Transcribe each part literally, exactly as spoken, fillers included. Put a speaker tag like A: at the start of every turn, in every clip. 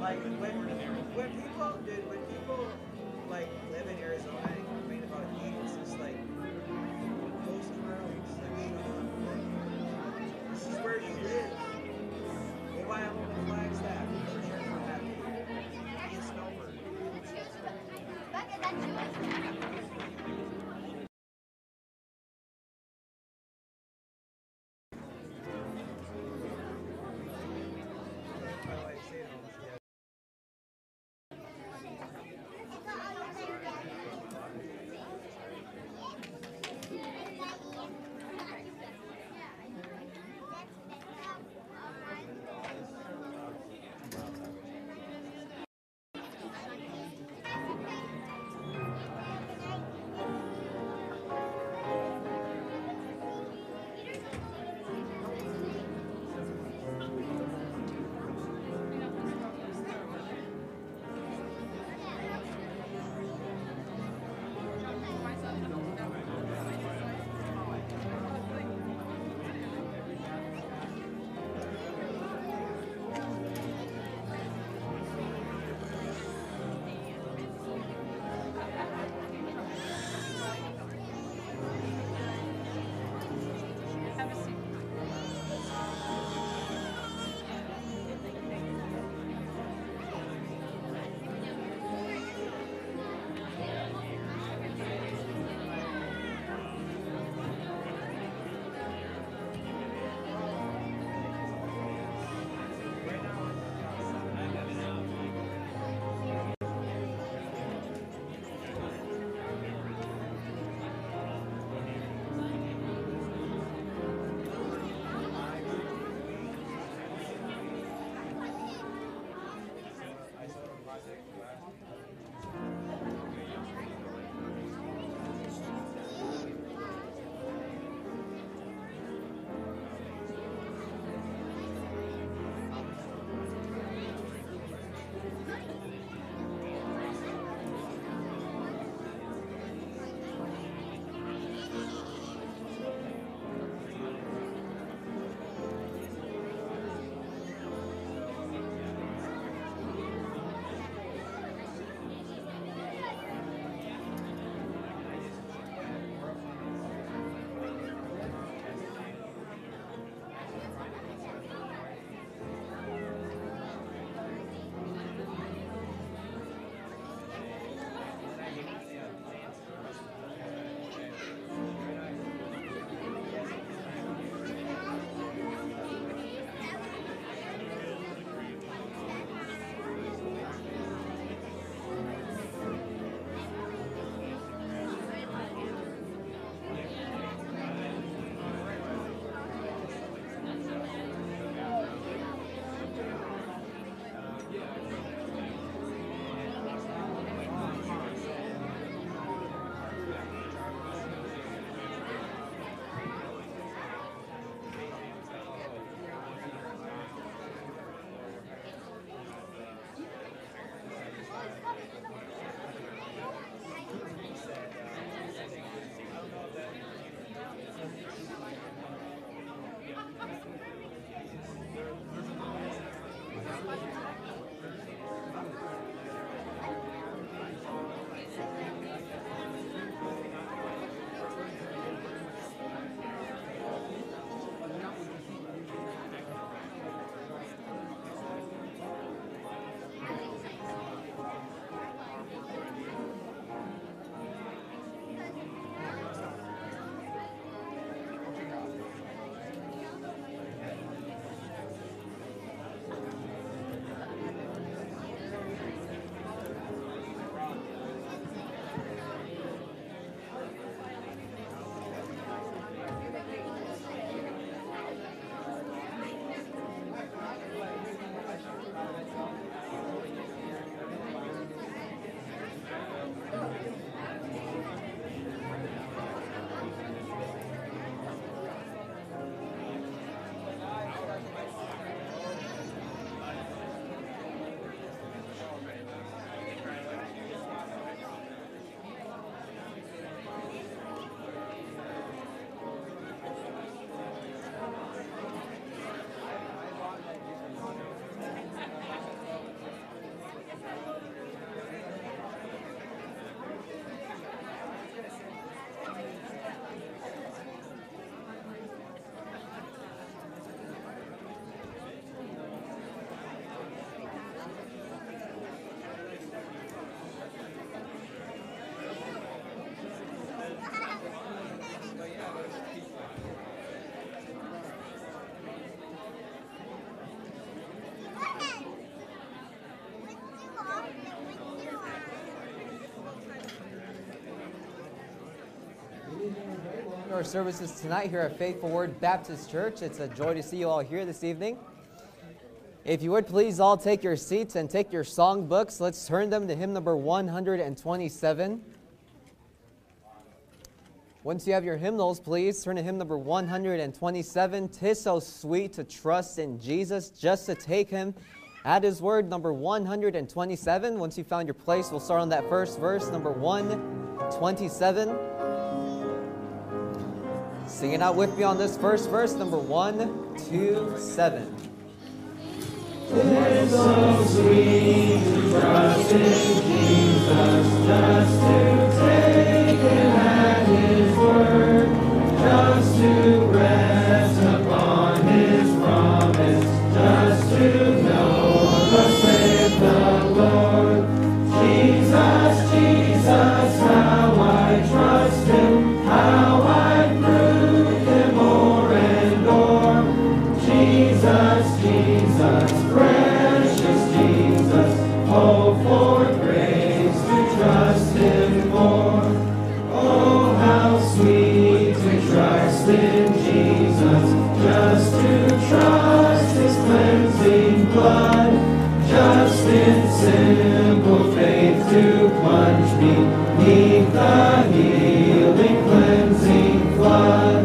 A: like when when people, dude, when people like live in Arizona and complain about heat, it's just like close the roads, like shut up. Like, this is where you live. Go buy a home in Flagstaff. I'm sure you're happy. Be a snowbird. By the way, say it almost yeah.
B: our services tonight here at Faithful Word Baptist Church. It's a joy to see you all here this evening. If you would please all take your seats and take your song books. Let's turn them to hymn number one hundred twenty-seven. Once you have your hymnals, please turn to hymn number one hundred twenty-seven. 'Tis so sweet to trust in Jesus, just to take Him at His word, number one hundred twenty-seven. Once you found your place, we'll start on that first verse, number one twenty-seven. Sing it out with me on this first verse, number one, two, seven.
C: It's so sweet to trust in Jesus, just to take Him at His word, just to rest upon His promise, just to know thus saith the Lord. Jesus, Jesus, how I trust Him, how I prove Him more and more. Jesus, Jesus, precious Jesus, oh, for grace to trust Him more. Oh, how sweet to trust in Jesus, just to trust His cleansing blood, just in simple faith to plunge me neath the healing, cleansing flood.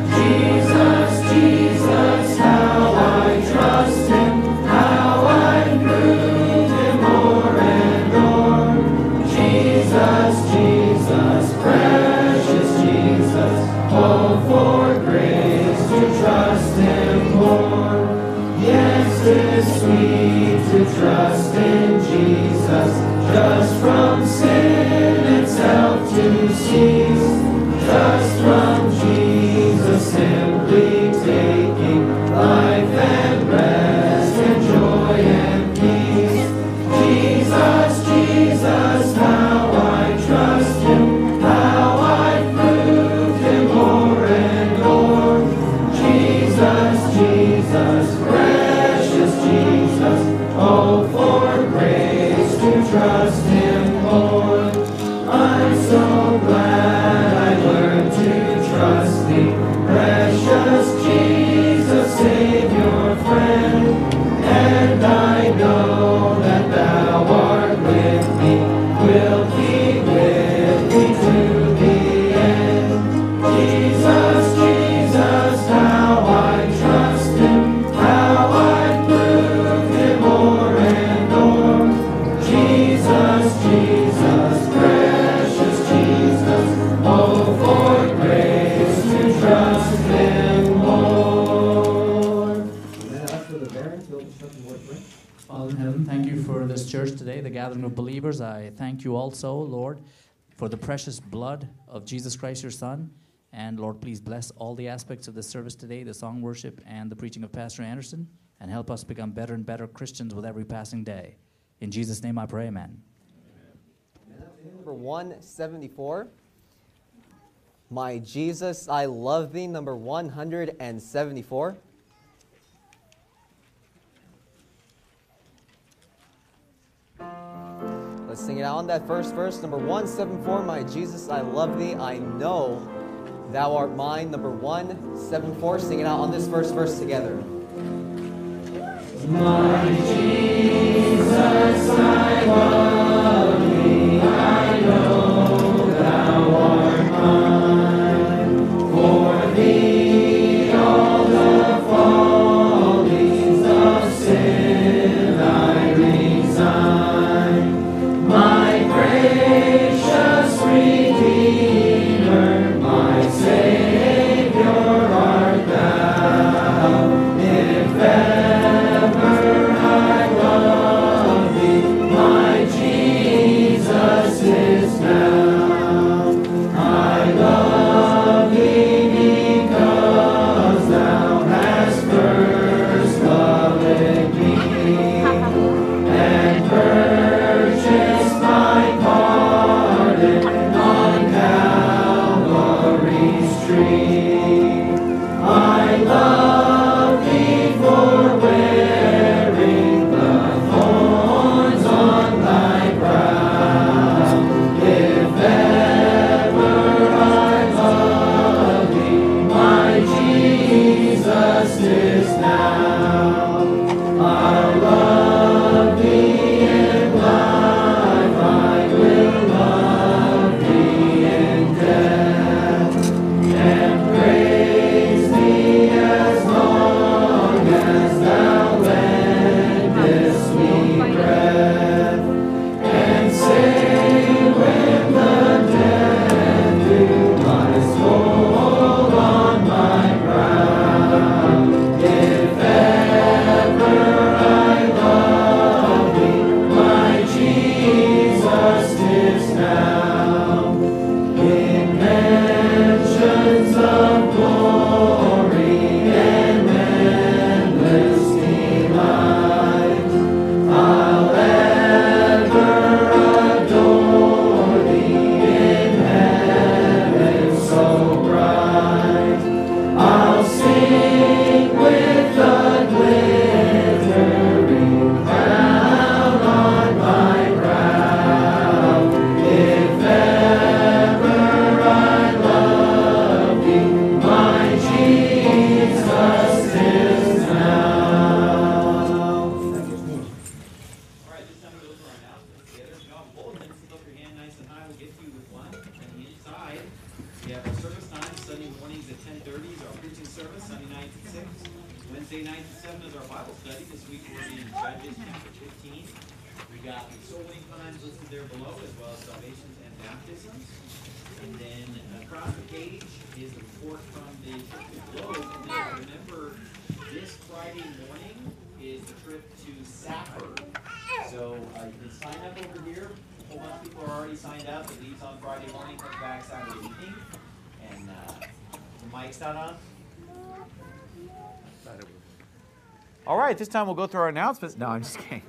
C: Jesus, Jesus, how I trust Him, how I prove Him more and more. Jesus, Jesus, precious Jesus, oh, for grace to trust Him more. Yes, 'tis sweet to trust in Jesus, just from sin itself to cease, just from Jesus simply taking life and rest and joy and peace. Jesus, Jesus, how I trust Him, how I prove Him more and more. Jesus, Jesus, precious Jesus, oh, for grace to trust Him more. I'm so glad I learned to trust Thee, precious Jesus, Savior, friend, and I know that Thou art with me, will be with me to the end. Jesus, Jesus, how I trust Him, how I prove Him more and more. Jesus, Jesus, precious Jesus, oh, for grace to trust Him more.
A: Then ask for the Baron to open up the word prayer.
D: Father in heaven, thank you for this church today, the gathering of believers. I thank you also, Lord, for the precious blood of Jesus Christ, your Son. And Lord, please bless all the aspects of this service today, the song worship and the preaching of Pastor Anderson, and help us become better and better Christians with every passing day. In Jesus' name I pray, amen.
B: Number one seventy-four. My Jesus, I love Thee, number one hundred seventy-four. Let's sing it out on that first verse, number one seventy-four. My Jesus, I love Thee, I know Thou art mine, number one seventy-four. Sing it out on this first verse together.
C: My Jesus, I love Thee, I know Thou art mine. For Thee all the follies of sin I resign. My gracious Redeemer, my Savior art Thou. If ever I love Thee, my
E: Wednesday night at seven is our Bible study. This week we're in Judges chapter fifteen. We got the soul winning times listed there below, as well as salvations and baptisms. And then across the page is the report from the Church of the Globe. And then remember, this Friday morning is the trip to Safford. So uh, you can sign up over here. A whole bunch of people are already signed up. It leaves on Friday morning, comes back Saturday evening. And uh, the mic's not on.
F: All right, this time we'll go through our announcements. No, I'm just kidding.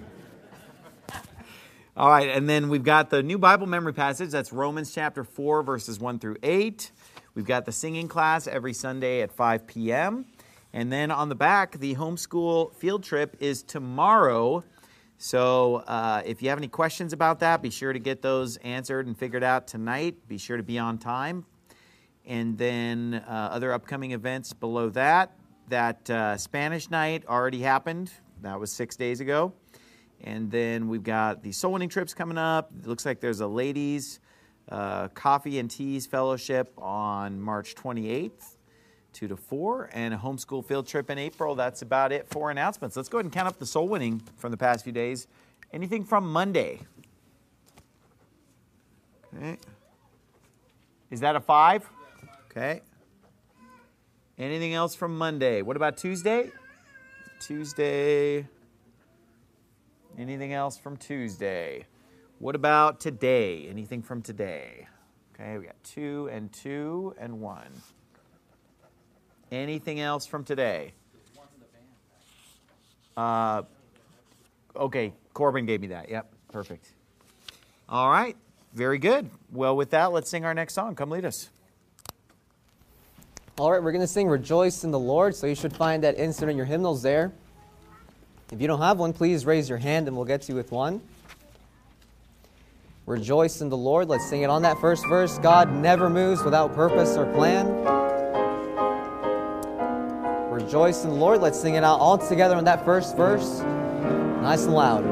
F: All right, and then we've got the new Bible memory passage. That's Romans chapter four, verses one through eight. We've got the singing class every Sunday at five p.m. And then on the back, the homeschool field trip is tomorrow. So uh, if you have any questions about that, be sure to get those answered and figured out tonight. Be sure to be on time. And then uh, other upcoming events below that. That uh, Spanish night already happened. That was six days ago. And then we've got the soul winning trips coming up. It looks like there's a ladies' uh, coffee and teas fellowship on March twenty-eighth, two to four, and a homeschool field trip in April. That's about it for announcements. Let's go ahead and count up the soul winning from the past few days. Anything from Monday? Okay. Is that a five? Okay. Anything else from Monday? What about Tuesday? Tuesday. Anything else from Tuesday? What about today? Anything from today? Okay, we got two and two and one. Anything else from today? Uh, okay, Corbin gave me that. Yep, perfect. All right, very good. Well, with that, let's sing our next song. Come lead us.
B: All right, we're going to sing Rejoice in the Lord, so you should find that insert in your hymnals there. If you don't have one, please raise your hand and we'll get you with one. Rejoice in the Lord. Let's sing it on that first verse. God never moves without purpose or plan. Rejoice in the Lord. Let's sing it out all together on that first verse. Nice and loud.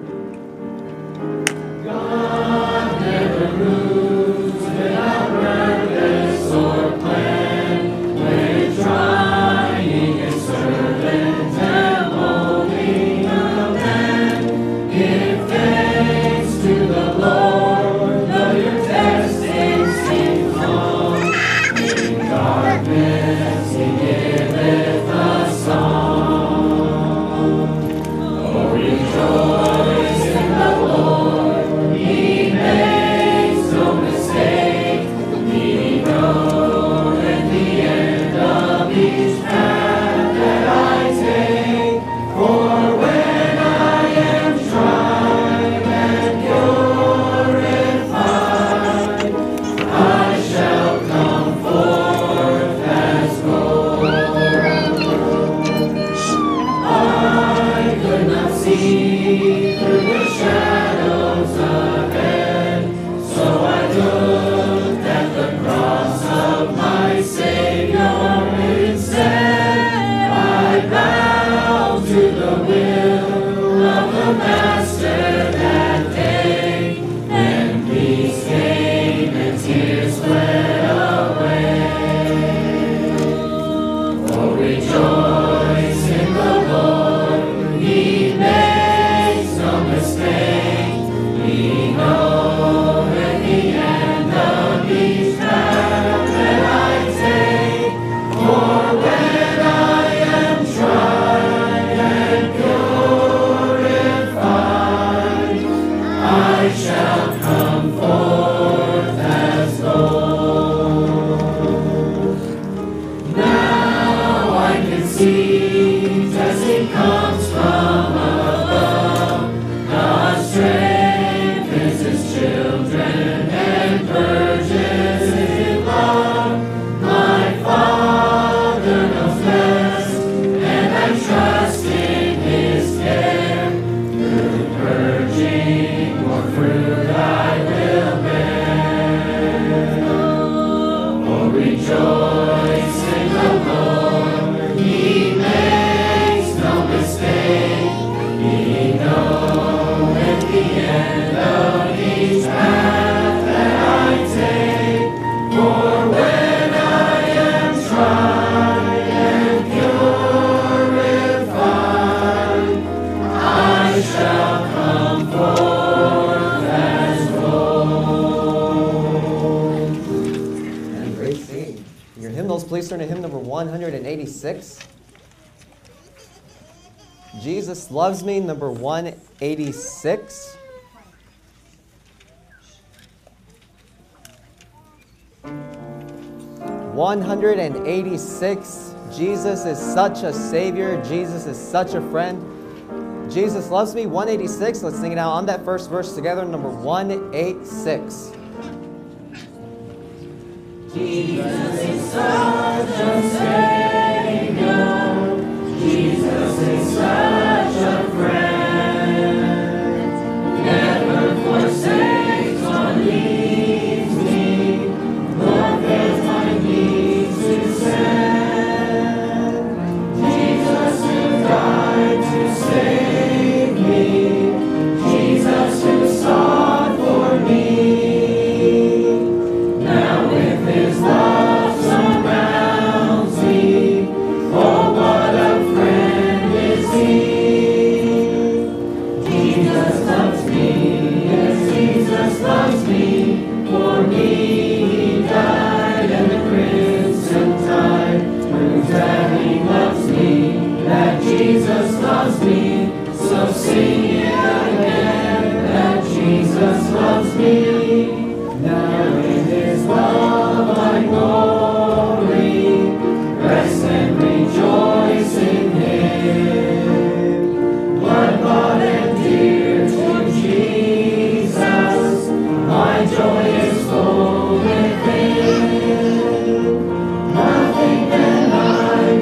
C: God never moves without purpose or plan. When trying a servant and molding a man, give thanks to the Lord, though your testing seems long. In darkness He giveth a song. Oh, rejoice in the Lord. He makes no mistake. He knows at the end of each path that I take. For when I am tried and purified, I shall come forth as gold. I could not see through the shadows ahead, so I looked at the cross of my Savior instead. I bowed to the will of the Master that day, and peace came and tears fled away. Oh, rejoice in the Lord. He makes
B: please turn to hymn number one eighty-six. Jesus Loves Me, number one eighty-six. one eighty-six. Jesus is such a Savior. Jesus is such a friend. Jesus Loves Me, one eighty-six. Let's sing it out on that first verse together, number one eighty-six.
C: Jesus is such a Savior. Jesus is such a friend. Never forsakes or leaves me, nor fails my needs to send. Jesus who died to save me, Jesus who sought for me. Now with his love surrounds me. Oh, what a friend is he. Jesus loves me, yes, Jesus loves me. For me he died, and the crimson tide proves that he loves me, that Jesus loves me. So sing it again, that Jesus loves me. Now in his love I glory, rest and rejoice in him. Blood bought and dear to Jesus, my joy is full within. Nothing that I'm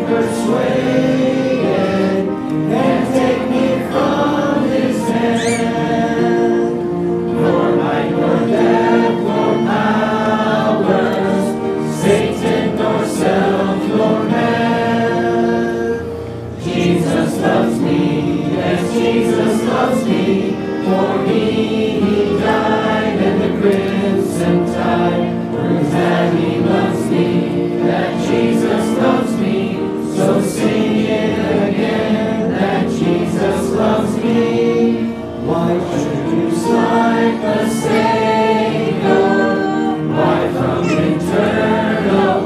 C: persuaded can take me from his hand. Nor might nor death nor powers, Satan nor self nor man. Jesus loves me, yes, Jesus loves me. For me he died, and the crimson tide proves that he loves me, that Jesus loves me. So sing it again, that Jesus loves me. Why should you like the Savior? Why from him turn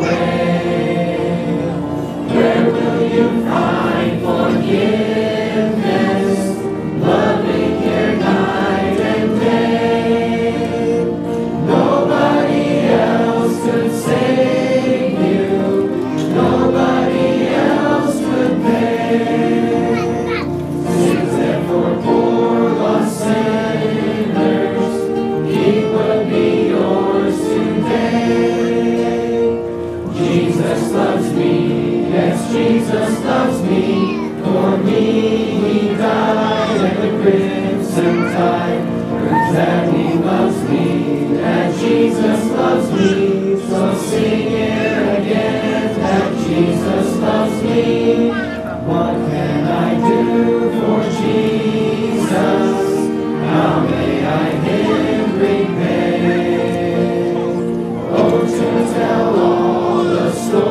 C: away? Where will you find forgiveness, loving care night and day? Nobody else could save you, nobody else could pay. Sins that for poor lost sinners, he would be yours today. Jesus loves me, yes, Jesus loves me. For me he died, and the crimson tide proves that he loves me, that Jesus loves me. So sing it again, that Jesus loves me. What can I do for Jesus? How may I him repay? Oh, to tell all the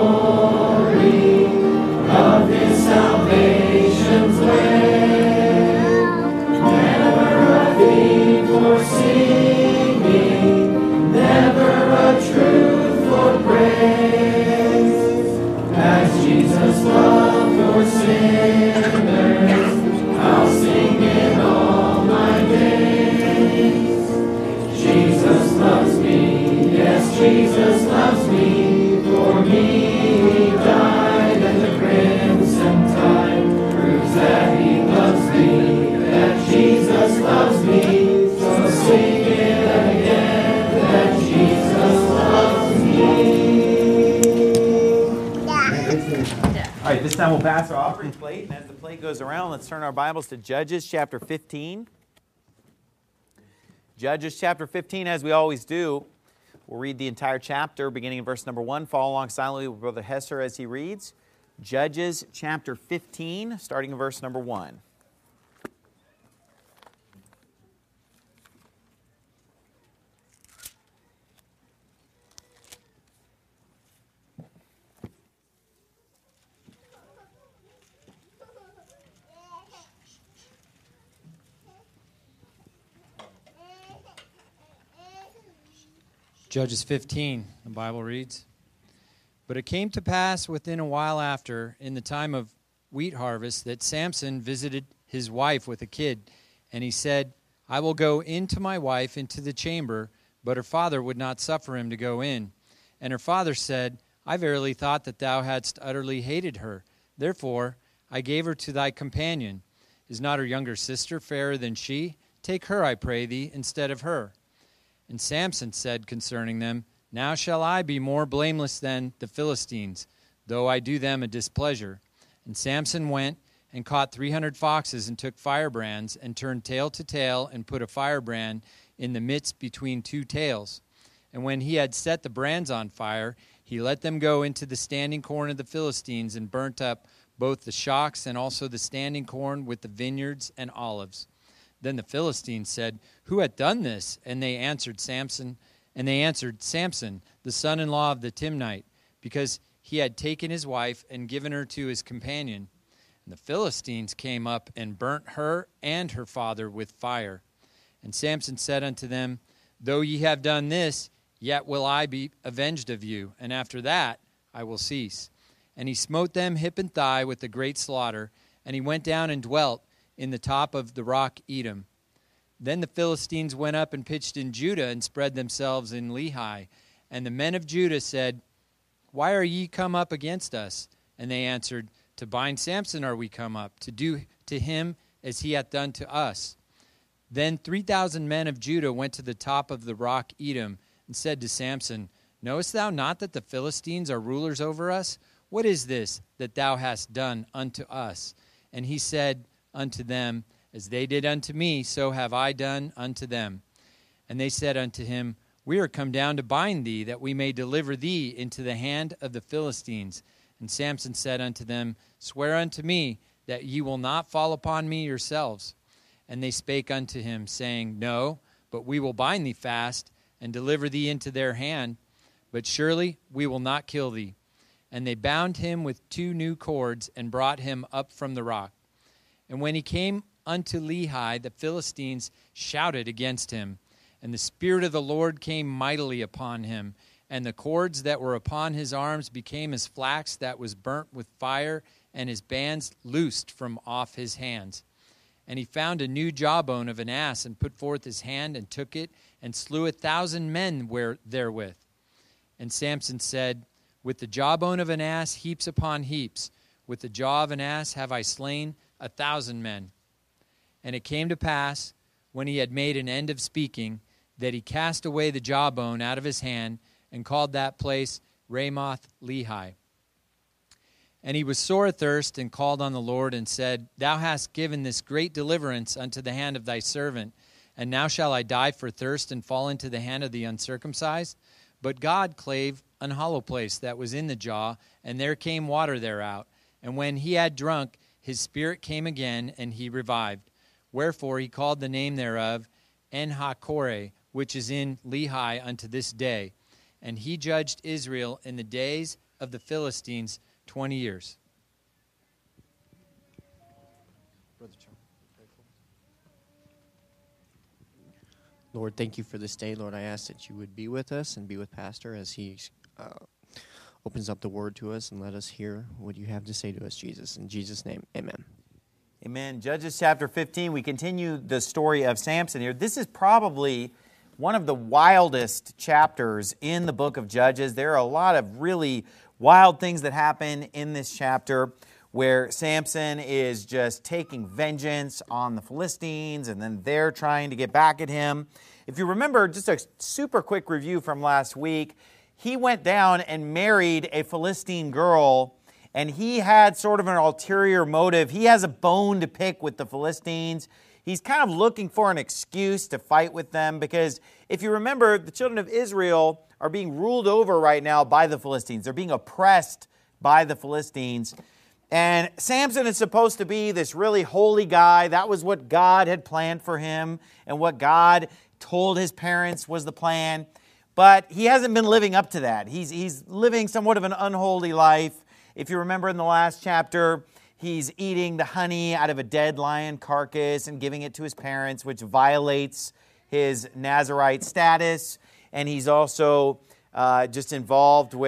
C: story of his salvation's way. Never a theme for singing, never a truth for praise. As Jesus loved for sinners, I'll sing it all my days. Jesus loves me, yes, Jesus loves me. For me he died, and the crimson tide proves that he loves me, that Jesus loves me. So sing it again, that Jesus loves me.
F: All right, this time we'll pass our offering plate, and as the plate goes around, let's turn our Bibles to Judges chapter fifteen. Judges chapter fifteen, as we always do, we'll read the entire chapter, beginning in verse number one. Follow along silently with Brother Hesser as he reads. Judges chapter fifteen, starting in verse number one.
G: Judges fifteen, the Bible reads, But it came to pass within a while after, in the time of wheat harvest, that Samson visited his wife with a kid. And he said, I will go in to my wife into the chamber. But her father would not suffer him to go in. And her father said, I verily thought that thou hadst utterly hated her. Therefore I gave her to thy companion. Is not her younger sister fairer than she? Take her, I pray thee, instead of her. And Samson said concerning them, Now shall I be more blameless than the Philistines, though I do them a displeasure. And Samson went and caught three hundred foxes, and took firebrands, and turned tail to tail, and put a firebrand in the midst between two tails. And when he had set the brands on fire, he let them go into the standing corn of the Philistines, and burnt up both the shocks and also the standing corn with the vineyards and olives. Then the Philistines said, Who hath done this? And they answered Samson, and they answered Samson, the son-in-law of the Timnite, because he had taken his wife and given her to his companion. And the Philistines came up and burnt her and her father with fire. And Samson said unto them, Though ye have done this, yet will I be avenged of you, and after that I will cease. And he smote them hip and thigh with a great slaughter, and he went down and dwelt in the top of the rock Edom. Then the Philistines went up and pitched in Judah, and spread themselves in Lehi. And the men of Judah said, Why are ye come up against us? And they answered, To bind Samson are we come up, to do to him as he hath done to us. Then three thousand men of Judah went to the top of the rock Edom, and said to Samson, Knowest thou not that the Philistines are rulers over us? What is this that thou hast done unto us? And he said unto them, As they did unto me, so have I done unto them. And they said unto him, We are come down to bind thee, that we may deliver thee into the hand of the Philistines. And Samson said unto them, Swear unto me that ye will not fall upon me yourselves. And they spake unto him, saying, No, but we will bind thee fast, and deliver thee into their hand. But surely we will not kill thee. And they bound him with two new cords, and brought him up from the rock. And when he came unto Lehi, the Philistines shouted against him. And the Spirit of the Lord came mightily upon him. And the cords that were upon his arms became as flax that was burnt with fire, and his bands loosed from off his hands. And he found a new jawbone of an ass, and put forth his hand, and took it, and slew a thousand men where, therewith. And Samson said, With the jawbone of an ass heaps upon heaps, with the jaw of an ass have I slain a thousand men. And it came to pass, when he had made an end of speaking, that he cast away the jawbone out of his hand, and called that place Ramoth Lehi. And he was sore athirst, and called on the Lord, and said, Thou hast given this great deliverance unto the hand of thy servant, and now shall I die for thirst, and fall into the hand of the uncircumcised? But God clave an hollow place that was in the jaw, and there came water thereout. And when he had drunk, his spirit came again, and he revived. Wherefore he called the name thereof En-hakkore, which is in Lehi unto this day. And he judged Israel in the days of the Philistines twenty years.
H: Lord, thank you for this day. Lord, I ask that you would be with us and be with Pastor as he uh, opens up the word to us, and let us hear what you have to say to us, Jesus. In Jesus' name, amen.
F: Amen. Judges chapter fifteen, we continue the story of Samson here. This is probably one of the wildest chapters in the book of Judges. There are a lot of really wild things that happen in this chapter, where Samson is just taking vengeance on the Philistines, and then they're trying to get back at him. If you remember, just a super quick review from last week, he went down and married a Philistine girl, and he had sort of an ulterior motive. He has a bone to pick with the Philistines. He's kind of looking for an excuse to fight with them, because if you remember, the children of Israel are being ruled over right now by the Philistines. They're being oppressed by the Philistines. And Samson is supposed to be this really holy guy. That was what God had planned for him, and what God told his parents was the plan. But he hasn't been living up to that. He's, he's living somewhat of an unholy life. If you remember in the last chapter, he's eating the honey out of a dead lion carcass and giving it to his parents, which violates his Nazirite status. And he's also uh, just involved with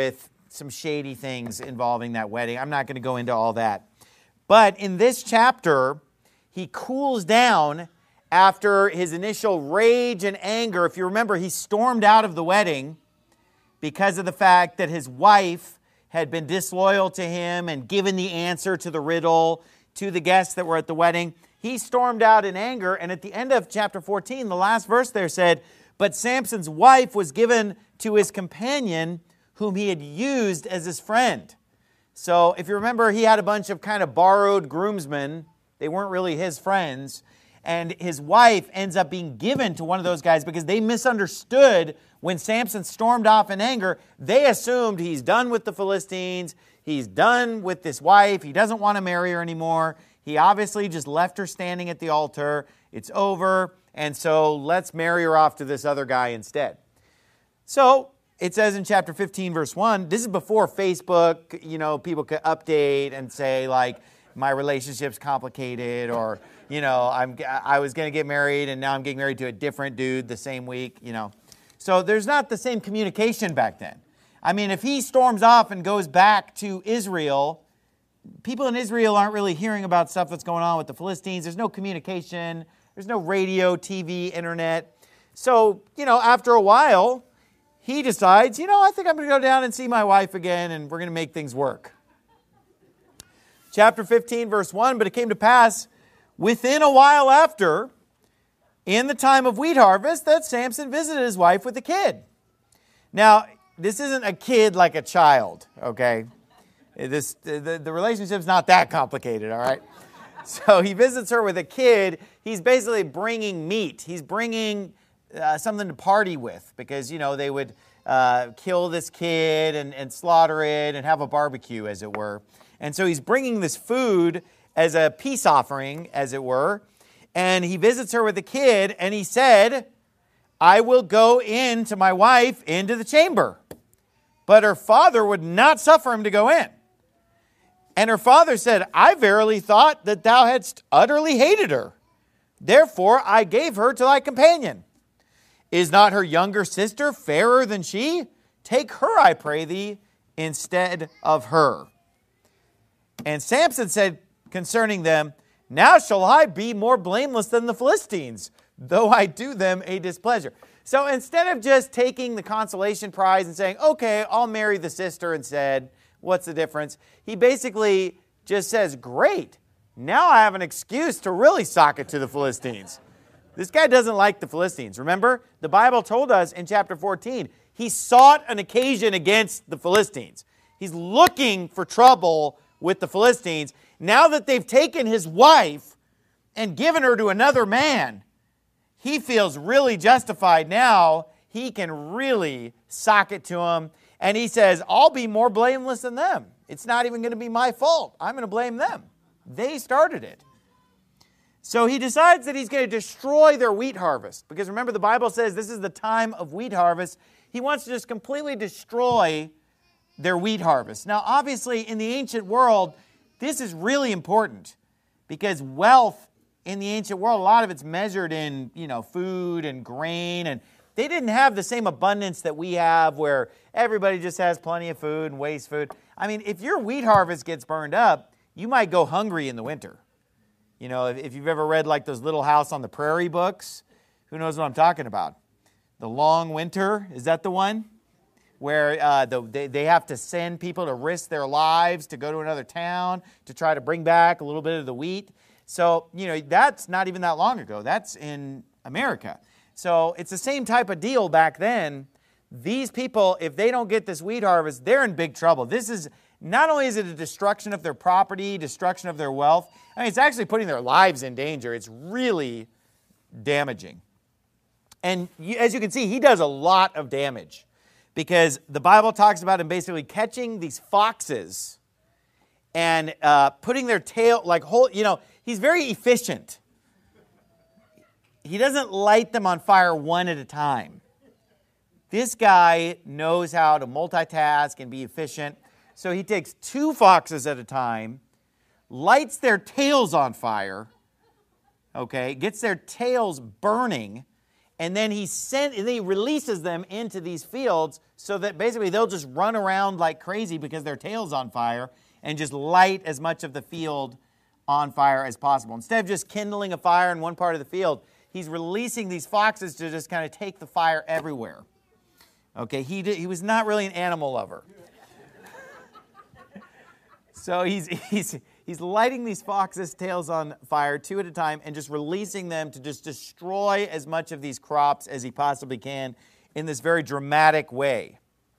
F: some shady things involving that wedding. I'm not going to go into all that. But in this chapter, he cools down after his initial rage and anger. If you remember, he stormed out of the wedding because of the fact that his wife had been disloyal to him and given the answer to the riddle to the guests that were at the wedding. He stormed out in anger, and at the end of chapter fourteen, the last verse there said, "But Samson's wife was given to his companion, whom he had used as his friend." So if you remember, he had a bunch of kind of borrowed groomsmen. They weren't really his friends. And his wife ends up being given to one of those guys because they misunderstood when Samson stormed off in anger. They assumed he's done with the Philistines. He's done with this wife. He doesn't want to marry her anymore. He obviously just left her standing at the altar. It's over. And so let's marry her off to this other guy instead. So it says in chapter fifteen, verse one, this is before Facebook, you know, people could update and say, like, my relationship's complicated, or, you know, I'm, I was going to get married and now I'm getting married to a different dude the same week, you know. So there's not the same communication back then. I mean, if he storms off and goes back to Israel, people in Israel aren't really hearing about stuff that's going on with the Philistines. There's no communication. There's no radio, T V, internet. So, you know, after a while, he decides, you know, I think I'm going to go down and see my wife again, and we're going to make things work. Chapter fifteen, verse one, "But it came to pass within a while after, in the time of wheat harvest, that Samson visited his wife with a kid." Now, this isn't a kid like a child, okay? This, the, the relationship's not that complicated, all right? So he visits her with a kid. He's basically bringing meat. He's bringing uh, something to party with because, you know, they would uh, kill this kid and, and slaughter it and have a barbecue, as it were. And so he's bringing this food as a peace offering, as it were. And he visits her with a kid, and he said, "I will go in to my wife into the chamber." But her father would not suffer him to go in. And her father said, "I verily thought that thou hadst utterly hated her. Therefore I gave her to thy companion. Is not her younger sister fairer than she? Take her, I pray thee, instead of her." And Samson said concerning them, "Now shall I be more blameless than the Philistines, though I do them a displeasure." So instead of just taking the consolation prize and saying, "Okay, I'll marry the sister instead, what's the difference?" He basically just says, "Great, now I have an excuse to really sock it to the Philistines." This guy doesn't like the Philistines. Remember, the Bible told us in chapter fourteen, he sought an occasion against the Philistines. He's looking for trouble with the Philistines. Now that they've taken his wife and given her to another man, he feels really justified now. He can really sock it to him. And he says, "I'll be more blameless than them. It's not even going to be my fault. I'm going to blame them. They started it." So he decides that he's going to destroy their wheat harvest. Because remember, the Bible says this is the time of wheat harvest. He wants to just completely destroy their wheat harvest. Now, obviously, in the ancient world, this is really important because wealth in the ancient world, a lot of it's measured in, you know, food and grain, and they didn't have the same abundance that we have where everybody just has plenty of food and waste food. I mean, if your wheat harvest gets burned up, you might go hungry in the winter. You know, if, if you've ever read like those Little House on the Prairie books, who knows what I'm talking about? The Long Winter, is that the one? Where uh, the, they, they have to send people to risk their lives to go to another town to try to bring back a little bit of the wheat. So, you know, that's not even that long ago. That's in America. So it's the same type of deal back then. These people, if they don't get this wheat harvest, they're in big trouble. This is, not only is it a destruction of their property, destruction of their wealth, I mean, it's actually putting their lives in danger. It's really damaging. And you, as you can see, he does a lot of damage. Because the Bible talks about him basically catching these foxes and uh, putting their tail, like, whole, you know, he's very efficient. He doesn't light them on fire one at a time. This guy knows how to multitask and be efficient. So he takes two foxes at a time, lights their tails on fire, okay, gets their tails burning, And then he sent, and he releases them into these fields so that basically they'll just run around like crazy because their tail's on fire and just light as much of the field on fire as possible. Instead of just kindling a fire in one part of the field, he's releasing these foxes to just kind of take the fire everywhere. Okay, he did, he was not really an animal lover. So he's he's he's lighting these foxes' tails on fire two at a time and just releasing them to just destroy as much of these crops as he possibly can in this very dramatic way.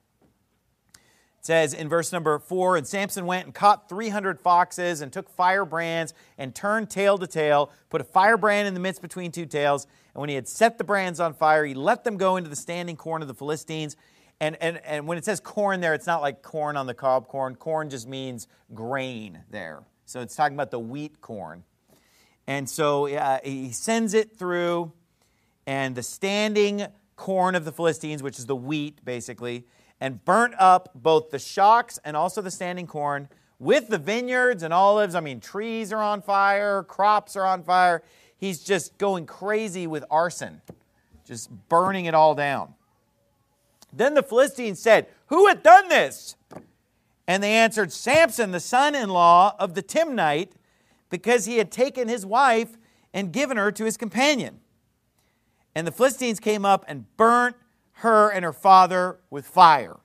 F: It says in verse number four, and Samson went and caught three hundred foxes and took firebrands and turned tail to tail, put a firebrand in the midst between two tails, and when he had set the brands on fire, he let them go into the standing corn of the Philistines. And, and, and when it says corn there, it's not like corn on the cob corn. Corn just means grain there. So it's talking about the wheat corn. And so uh, he sends it through, and the standing corn of the Philistines, which is the wheat basically, and burnt up both the shocks and also the standing corn with the vineyards and olives. I mean, trees are on fire, crops are on fire. He's just going crazy with arson, just burning it all down. Then the Philistines said, "Who hath done this?" And they answered, "Samson, the son-in-law of the Timnite, because he had taken his wife and given her to his companion." And the Philistines came up and burnt her and her father with fire.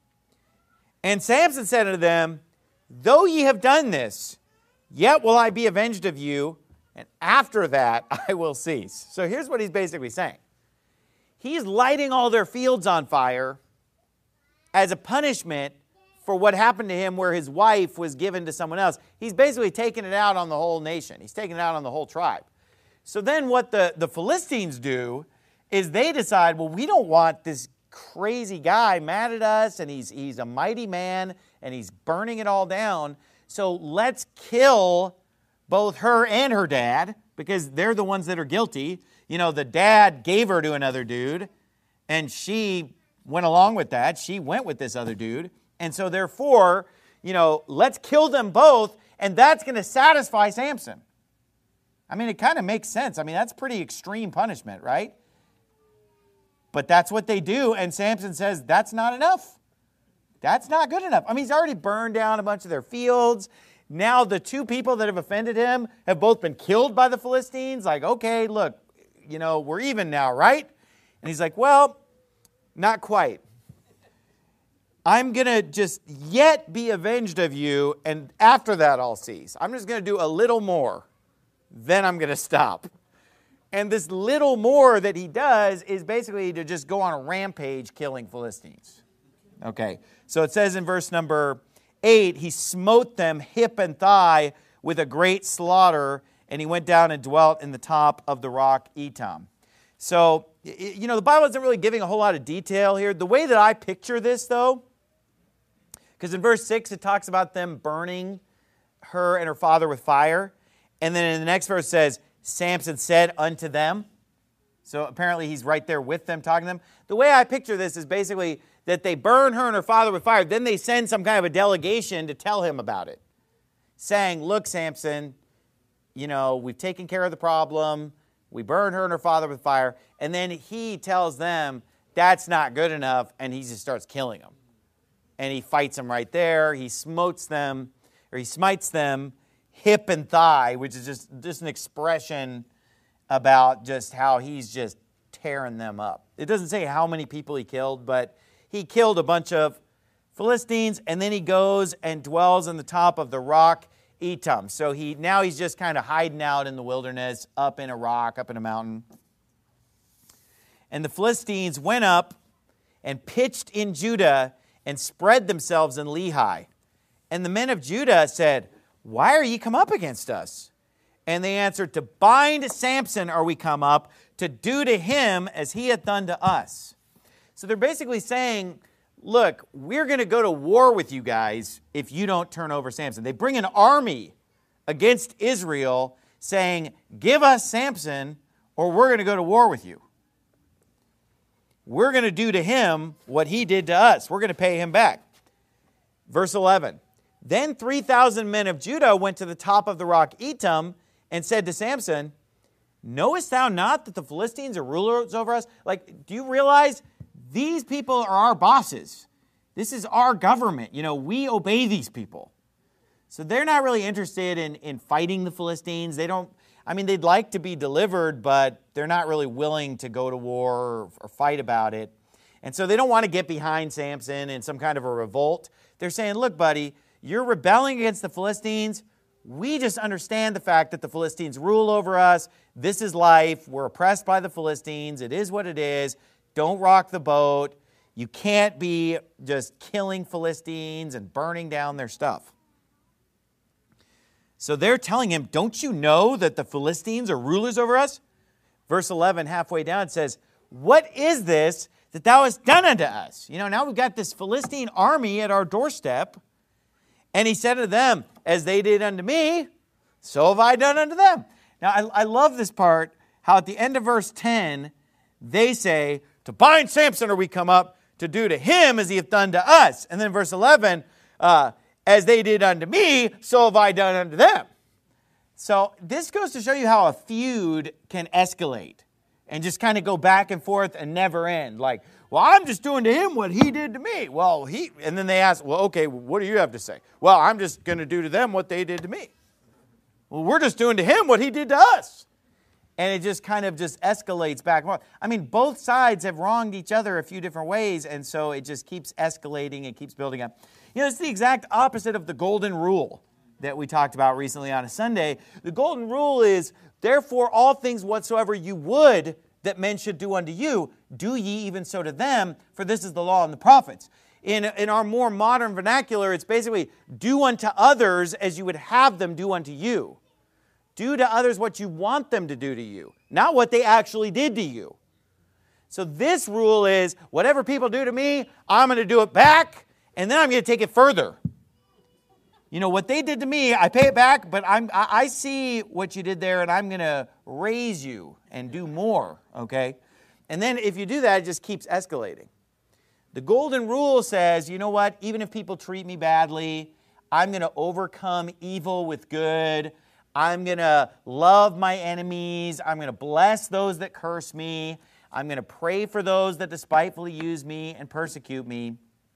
F: And Samson said unto them, "Though ye have done this, yet will I be avenged of you, and after that I will cease." So here's what he's basically saying. He's lighting all their fields on fire as a punishment for what happened to him where his wife was given to someone else. He's basically taking it out on the whole nation. He's taking it out on the whole tribe. So then what the, the Philistines do is they decide, well, we don't want this crazy guy mad at us, and he's, he's a mighty man, and he's burning it all down. So let's kill both her and her dad, because they're the ones that are guilty. You know, the dad gave her to another dude, and she went along with that. She went with this other dude. And so therefore, you know, let's kill them both, and that's going to satisfy Samson. I mean, it kind of makes sense. I mean, that's pretty extreme punishment, right? But that's what they do, and Samson says, that's not enough. That's not good enough. I mean, he's already burned down a bunch of their fields. Now the two people that have offended him have both been killed by the Philistines. Like, okay, look, you know, we're even now, right? And he's like, well, not quite. I'm going to just yet be avenged of you, and after that I'll cease. I'm just going to do a little more. Then I'm going to stop. And this little more that he does is basically to just go on a rampage killing Philistines. Okay, so it says in verse number eight, he smote them hip and thigh with a great slaughter, and he went down and dwelt in the top of the rock Etam. So, you know, the Bible isn't really giving a whole lot of detail here. The way that I picture this, though, because in verse six it talks about them burning her and her father with fire. And then in the next verse it says, Samson said unto them. So apparently he's right there with them, talking to them. The way I picture this is basically that they burn her and her father with fire. Then they send some kind of a delegation to tell him about it, saying, look, Samson, you know, we've taken care of the problem. We burned her and her father with fire. And then he tells them that's not good enough, and he just starts killing them. And he fights them right there. He smotes them, or he smites them hip and thigh, which is just, just an expression about just how he's just tearing them up. It doesn't say how many people he killed, but he killed a bunch of Philistines, and then he goes and dwells on the top of the rock Etam. So he now he's just kind of hiding out in the wilderness, up in a rock, up in a mountain. And the Philistines went up and pitched in Judah and spread themselves in Lehi. And the men of Judah said, why are ye come up against us? And they answered, to bind Samson are we come up, to do to him as he hath done to us. So they're basically saying, look, we're going to go to war with you guys if you don't turn over Samson. They bring an army against Israel saying, give us Samson or we're going to go to war with you. We're going to do to him what he did to us. We're going to pay him back. Verse eleven. Then three thousand men of Judah went to the top of the rock Etam and said to Samson, Knowest thou not that the Philistines are rulers over us? Like, do you realize these people are our bosses? This is our government. You know, we obey these people. So they're not really interested in, in fighting the Philistines. They don't, I mean, they'd like to be delivered, but they're not really willing to go to war or, or fight about it. And so they don't want to get behind Samson in some kind of a revolt. They're saying, look, buddy, you're rebelling against the Philistines. We just understand the fact that the Philistines rule over us. This is life. We're oppressed by the Philistines. It is what it is. Don't rock the boat. You can't be just killing Philistines and burning down their stuff. So they're telling him, don't you know that the Philistines are rulers over us? Verse eleven, halfway down, says, what is this that thou hast done unto us? You know, now we've got this Philistine army at our doorstep. And he said to them, as they did unto me, so have I done unto them. Now, I, I love this part, how at the end of verse ten, they say, to bind Samson are we come up, to do to him as he hath done to us. And then verse eleven, uh, as they did unto me, so have I done unto them. So this goes to show you how a feud can escalate and just kind of go back and forth and never end. Like, well, I'm just doing to him what he did to me. Well, he, and then they ask, well, okay, what do you have to say? Well, I'm just going to do to them what they did to me. Well, we're just doing to him what he did to us. And it just kind of just escalates back and forth. I mean, both sides have wronged each other a few different ways, and so it just keeps escalating and keeps building up. You know, it's the exact opposite of the golden rule that we talked about recently on a Sunday. The golden rule is, therefore, all things whatsoever you would that men should do unto you, do ye even so to them, for this is the law and the prophets. In, in our more modern vernacular, it's basically, do unto others as you would have them do unto you. Do to others what you want them to do to you, not what they actually did to you. So this rule is, whatever people do to me, I'm going to do it back, and then I'm going to take it further. You know, what they did to me, I pay it back, but I'm, I, I see what you did there, and I'm going to raise you and do more, okay? And then if you do that, it just keeps escalating. The golden rule says, you know what? Even if people treat me badly, I'm going to overcome evil with good. I'm going to love my enemies. I'm going to bless those that curse me. I'm going to pray for those that despitefully use me and persecute me.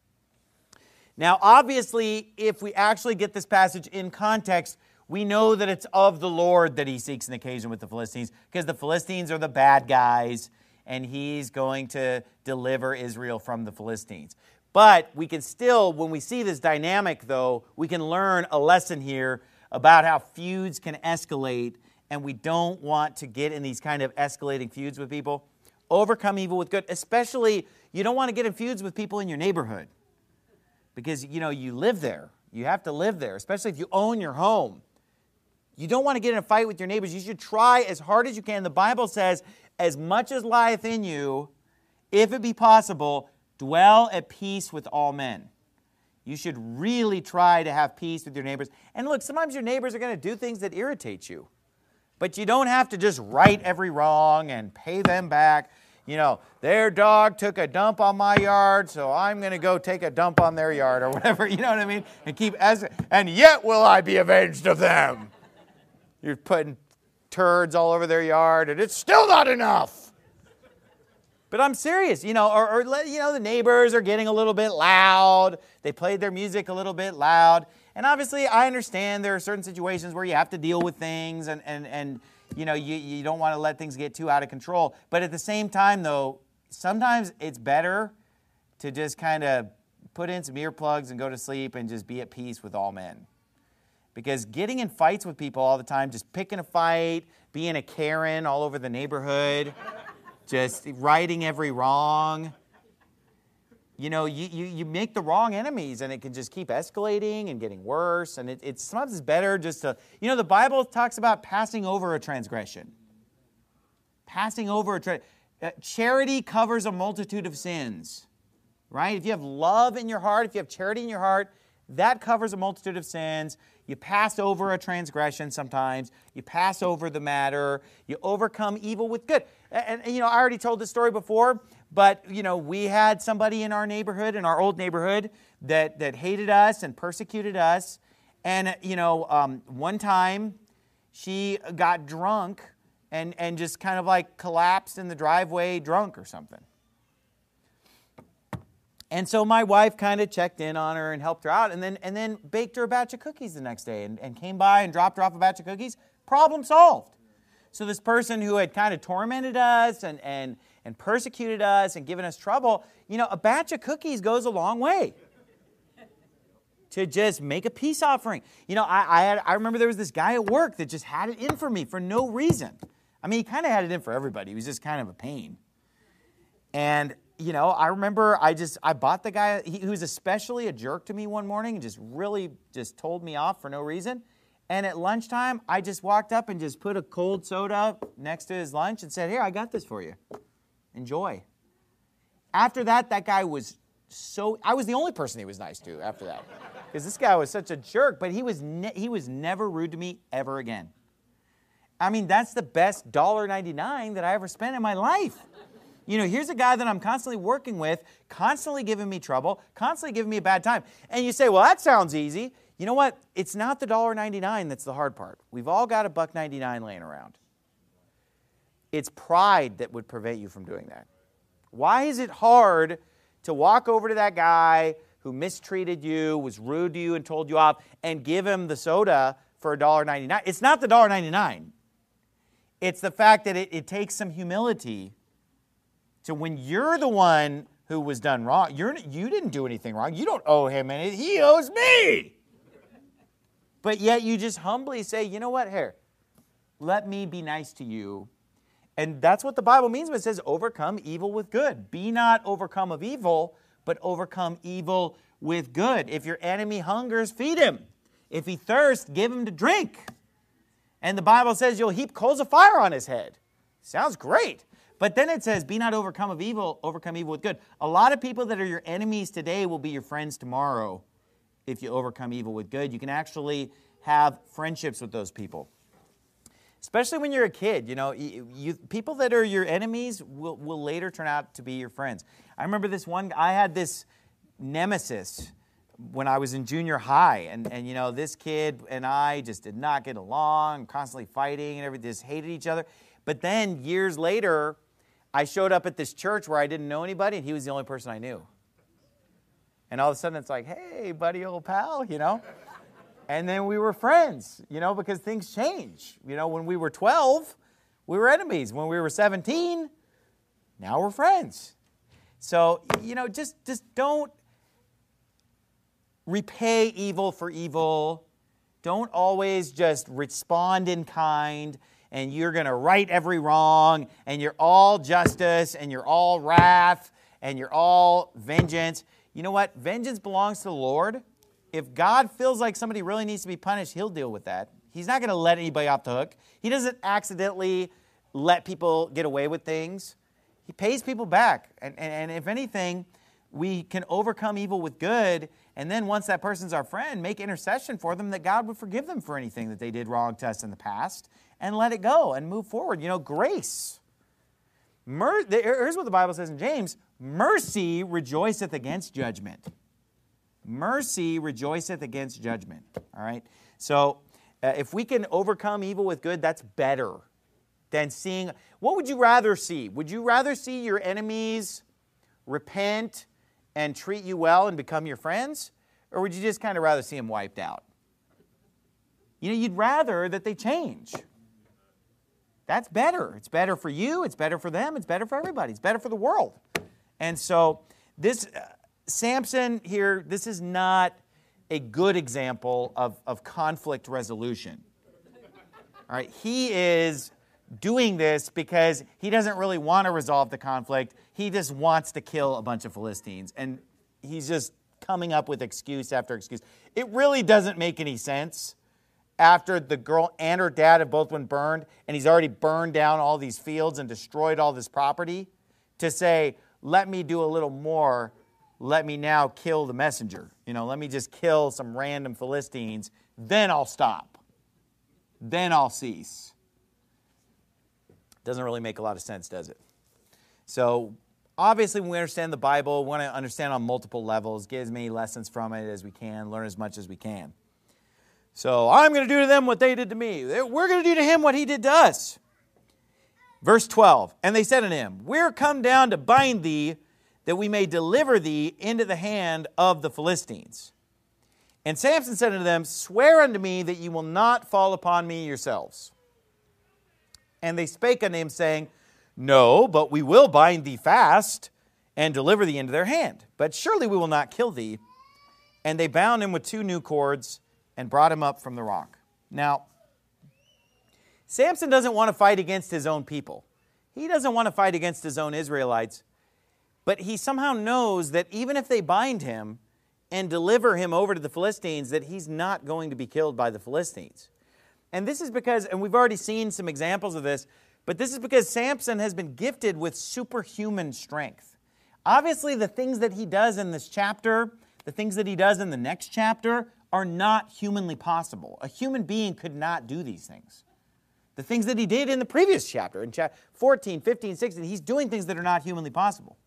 F: Now, obviously, if we actually get this passage in context, we know that it's of the Lord that he seeks an occasion with the Philistines, because the Philistines are the bad guys, and he's going to deliver Israel from the Philistines. But we can still, when we see this dynamic, though, we can learn a lesson here about how feuds can escalate, and we don't want to get in these kind of escalating feuds with people. Overcome evil with good. Especially, you don't want to get in feuds with people in your neighborhood, because, you know, you live there. You have to live there, especially if you own your home. You don't want to get in a fight with your neighbors. You should try as hard as you can. The Bible says, as much as lieth in you, if it be possible, dwell at peace with all men. You should really try to have peace with your neighbors. And look, sometimes your neighbors are going to do things that irritate you. But you don't have to just right every wrong and pay them back. You know, their dog took a dump on my yard, so I'm going to go take a dump on their yard or whatever, you know what I mean? And keep, as, and yet will I be avenged of them. You're putting turds all over their yard, and it's still not enough. But I'm serious, you know, or, or, you know, the neighbors are getting a little bit loud. They played their music a little bit loud. And obviously, I understand there are certain situations where you have to deal with things, and, and, and you know, you, you don't want to let things get too out of control. But at the same time, though, sometimes it's better to just kind of put in some earplugs and go to sleep and just be at peace with all men. Because getting in fights with people all the time, just picking a fight, being a Karen all over the neighborhood, just righting every wrong, you know, you, you, you make the wrong enemies, and it can just keep escalating and getting worse. And it, it's sometimes it's better just to, you know, the Bible talks about passing over a transgression. Passing over a tra- uh, charity covers a multitude of sins, right? If you have love in your heart, if you have charity in your heart, that covers a multitude of sins. You pass over a transgression sometimes. You pass over the matter. You overcome evil with good. And, and, you know, I already told this story before, but, you know, we had somebody in our neighborhood, in our old neighborhood, that, that hated us and persecuted us. And, you know, um, one time she got drunk and, and just kind of like collapsed in the driveway drunk or something. And so my wife kind of checked in on her and helped her out, and then and then baked her a batch of cookies the next day, and, and came by and dropped her off a batch of cookies. Problem solved. So this person who had kind of tormented us and, and, and persecuted us and given us trouble, you know, a batch of cookies goes a long way to just make a peace offering. You know, I I, had, I remember there was this guy at work that just had it in for me for no reason. I mean, he kind of had it in for everybody. He was just kind of a pain. And you know, I remember I just, I bought the guy, he, he was especially a jerk to me one morning and just really just told me off for no reason. And at lunchtime, I just walked up and just put a cold soda next to his lunch and said, here, I got this for you. Enjoy. After that, that guy was so, I was the only person he was nice to after that. Because this guy was such a jerk, but he was ne- he was never rude to me ever again. I mean, that's the best one dollar ninety-nine that I ever spent in my life. You know, here's a guy that I'm constantly working with, constantly giving me trouble, constantly giving me a bad time. And you say, well, that sounds easy. You know what? It's not the one dollar ninety-nine that's the hard part. We've all got a buck ninety-nine laying around. It's pride that would prevent you from doing that. Why is it hard to walk over to that guy who mistreated you, was rude to you and told you off, and give him the soda for one dollar ninety-nine? It's not the one dollar ninety-nine. It's the fact that it, it takes some humility. So when you're the one who was done wrong, you're, you didn't do anything wrong. You don't owe him anything. He owes me. But yet you just humbly say, you know what, here, let me be nice to you. And that's what the Bible means when it says overcome evil with good. Be not overcome of evil, but overcome evil with good. If your enemy hungers, feed him. If he thirsts, give him to drink. And the Bible says you'll heap coals of fire on his head. Sounds great. But then it says, be not overcome of evil, overcome evil with good. A lot of people that are your enemies today will be your friends tomorrow if you overcome evil with good. You can actually have friendships with those people. Especially when you're a kid. You know, you, you, people that are your enemies will, will later turn out to be your friends. I remember this one, I had this nemesis when I was in junior high. And, and you know, this kid and I just did not get along, constantly fighting and everything, just hated each other. But then years later, I showed up at this church where I didn't know anybody, and he was the only person I knew. And all of a sudden, it's like, hey, buddy, old pal, you know. And then we were friends, you know, because things change. You know, when we were twelve, we were enemies. When we were seventeen, now we're friends. So, you know, just, just don't repay evil for evil. Don't always just respond in kind. And you're going to right every wrong, and you're all justice, and you're all wrath, and you're all vengeance. You know what? Vengeance belongs to the Lord. If God feels like somebody really needs to be punished, He'll deal with that. He's not going to let anybody off the hook. He doesn't accidentally let people get away with things. He pays people back. And, and, and if anything, we can overcome evil with good, and then once that person's our friend, make intercession for them that God would forgive them for anything that they did wrong to us in the past, and let it go and move forward. You know, grace. Mer- here's what the Bible says in James. Mercy rejoiceth against judgment. Mercy rejoiceth against judgment. All right? So uh, if we can overcome evil with good, that's better than seeing. What would you rather see? Would you rather see your enemies repent and treat you well and become your friends? Or would you just kind of rather see them wiped out? You know, you'd rather that they change. That's better. It's better for you. It's better for them. It's better for everybody. It's better for the world. And so this uh, Samson here, this is not a good example of, of conflict resolution. All right, he is doing this because he doesn't really want to resolve the conflict. He just wants to kill a bunch of Philistines. And he's just coming up with excuse after excuse. It really doesn't make any sense. After the girl and her dad have both been burned, and he's already burned down all these fields and destroyed all this property, to say, let me do a little more, let me now kill the messenger. You know, let me just kill some random Philistines, then I'll stop. Then I'll cease. Doesn't really make a lot of sense, does it? So, obviously, when we understand the Bible, we want to understand on multiple levels, get as many lessons from it as we can, learn as much as we can. So I'm going to do to them what they did to me. We're going to do to him what he did to us. Verse twelve, and they said unto him, we're come down to bind thee, that we may deliver thee into the hand of the Philistines. And Samson said unto them, swear unto me that ye will not fall upon me yourselves. And they spake unto him, saying, no, but we will bind thee fast, and deliver thee into their hand. But surely we will not kill thee. And they bound him with two new cords, and brought him up from the rock. Now, Samson doesn't want to fight against his own people. He doesn't want to fight against his own Israelites. But he somehow knows that even if they bind him and deliver him over to the Philistines, that he's not going to be killed by the Philistines. And this is because, and we've already seen some examples of this, but this is because Samson has been gifted with superhuman strength. Obviously, the things that he does in this chapter, the things that he does in the next chapter, are not humanly possible. A human being could not do these things. The things that he did in the previous chapter, in chapter fourteen, fifteen, sixteen, he's doing things that are not humanly possible.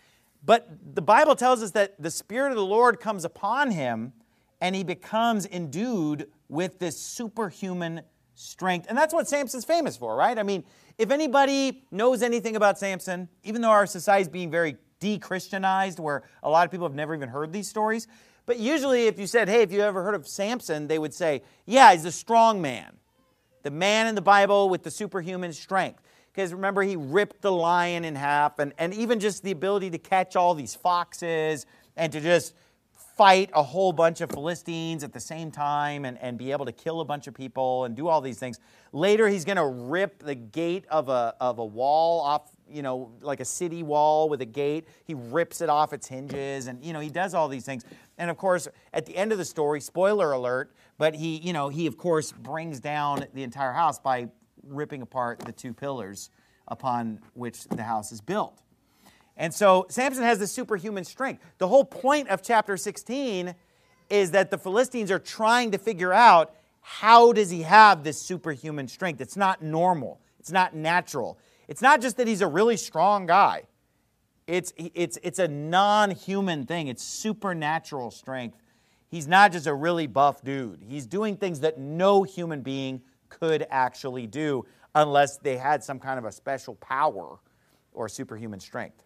F: But the Bible tells us that the Spirit of the Lord comes upon him and he becomes endued with this superhuman strength. And that's what Samson's famous for, right? I mean, if anybody knows anything about Samson, even though our society is being very de-Christianized, where a lot of people have never even heard these stories, but usually if you said, hey, have you ever heard of Samson, they would say, yeah, he's a strong man. The man in the Bible with the superhuman strength. Because remember, he ripped the lion in half, and, and even just the ability to catch all these foxes and to just fight a whole bunch of Philistines at the same time and, and be able to kill a bunch of people and do all these things. Later, he's going to rip the gate of a, of a wall off, you know, like a city wall with a gate. He rips it off its hinges, and, you know, he does all these things. And, of course, at the end of the story, spoiler alert, but he, you know, he, of course, brings down the entire house by ripping apart the two pillars upon which the house is built. And so Samson has this superhuman strength. The whole point of chapter sixteen is that the Philistines are trying to figure out, how does he have this superhuman strength? It's not normal. It's not natural. It's not just that he's a really strong guy. It's, it's, it's a non-human thing. It's supernatural strength. He's not just a really buff dude. He's doing things that no human being could actually do unless they had some kind of a special power or superhuman strength.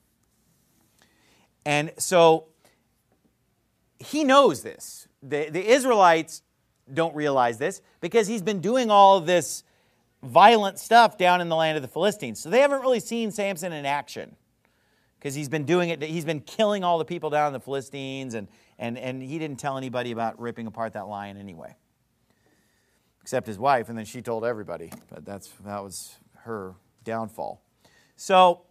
F: And so he knows this. The, the Israelites don't realize this because he's been doing all of this violent stuff down in the land of the Philistines. So they haven't really seen Samson in action because he's been doing it. He's been killing all the people down in the Philistines, and, and, and he didn't tell anybody about ripping apart that lion anyway, except his wife, and then she told everybody. But that's that was her downfall. So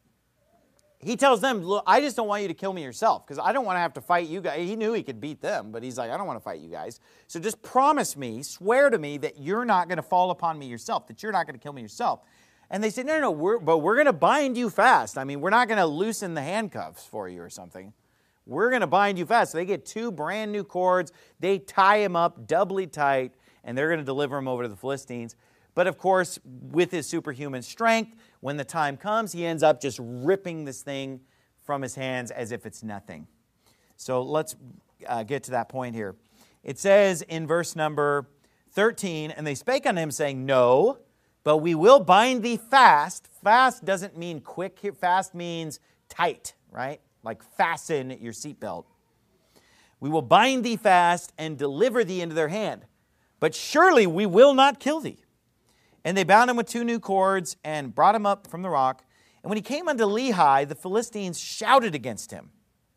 F: he tells them, look, I just don't want you to kill me yourself because I don't want to have to fight you guys. He knew he could beat them, but he's like, I don't want to fight you guys. So just promise me, swear to me that you're not going to fall upon me yourself, that you're not going to kill me yourself. And they said, no, no, no, we're, but we're going to bind you fast. I mean, we're not going to loosen the handcuffs for you or something. We're going to bind you fast. So they get two brand new cords. They tie him up doubly tight, and they're going to deliver him over to the Philistines. But of course, with his superhuman strength, when the time comes, he ends up just ripping this thing from his hands as if it's nothing. So let's uh, get to that point here. It says in verse number thirteen, and they spake unto him, saying, no, but we will bind thee fast. Fast doesn't mean quick. Fast means tight, right? Like fasten your seatbelt. We will bind thee fast and deliver thee into their hand. But surely we will not kill thee. And they bound him with two new cords and brought him up from the rock. And when he came unto Lehi, the Philistines shouted against him.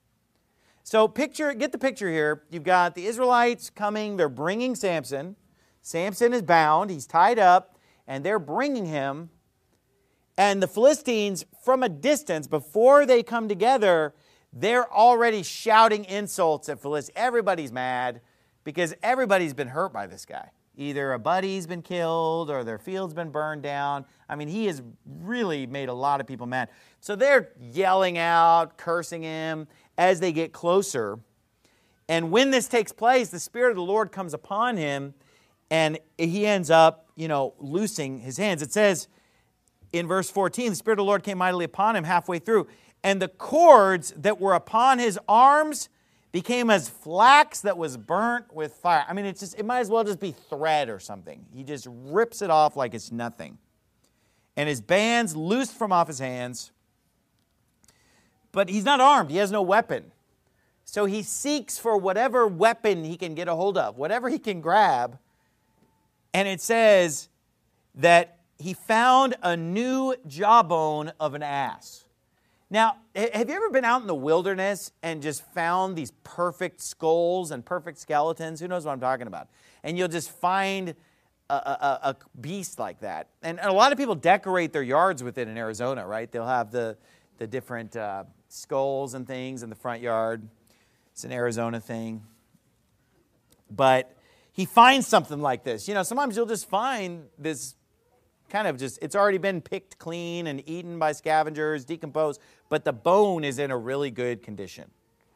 F: So picture, get the picture here. You've got the Israelites coming. They're bringing Samson. Samson is bound. He's tied up. And they're bringing him. And the Philistines, from a distance, before they come together, they're already shouting insults at Philistines. Everybody's mad because everybody's been hurt by this guy. Either a buddy's been killed or their field's been burned down. I mean, he has really made a lot of people mad. So they're yelling out, cursing him as they get closer. And when this takes place, the Spirit of the Lord comes upon him, and he ends up, you know, loosing his hands. It says in verse fourteen, the Spirit of the Lord came mightily upon him halfway through, and the cords that were upon his arms became as flax that was burnt with fire. I mean, it's just, it might as well just be thread or something. He just rips it off like it's nothing. and his bands loosed from off his hands. But he's not armed. He has no weapon. So he seeks for whatever weapon he can get a hold of, whatever he can grab. And it says that he found a new jawbone of an ass. Now, have you ever been out in the wilderness and just found these perfect skulls and perfect skeletons? Who knows what I'm talking about? And you'll just find a, a, a beast like that. And a lot of people decorate their yards with it in Arizona, right? They'll have the, the different uh, skulls and things in the front yard. It's an Arizona thing. But he finds something like this. You know, sometimes you'll just find this kind of just, it's already been picked clean and eaten by scavengers, decomposed, but the bone is in a really good condition.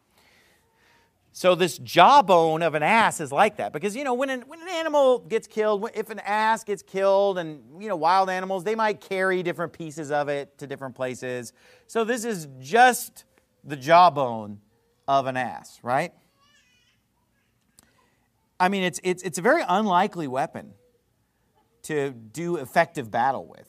F: So this jawbone of an ass is like that, because, you know, when an, when an animal gets killed, if an ass gets killed, and, you know, wild animals, they might carry different pieces of it to different places. So this is just the jawbone of an ass, right? I mean, it's it's it's a very unlikely weapon to do effective battle with.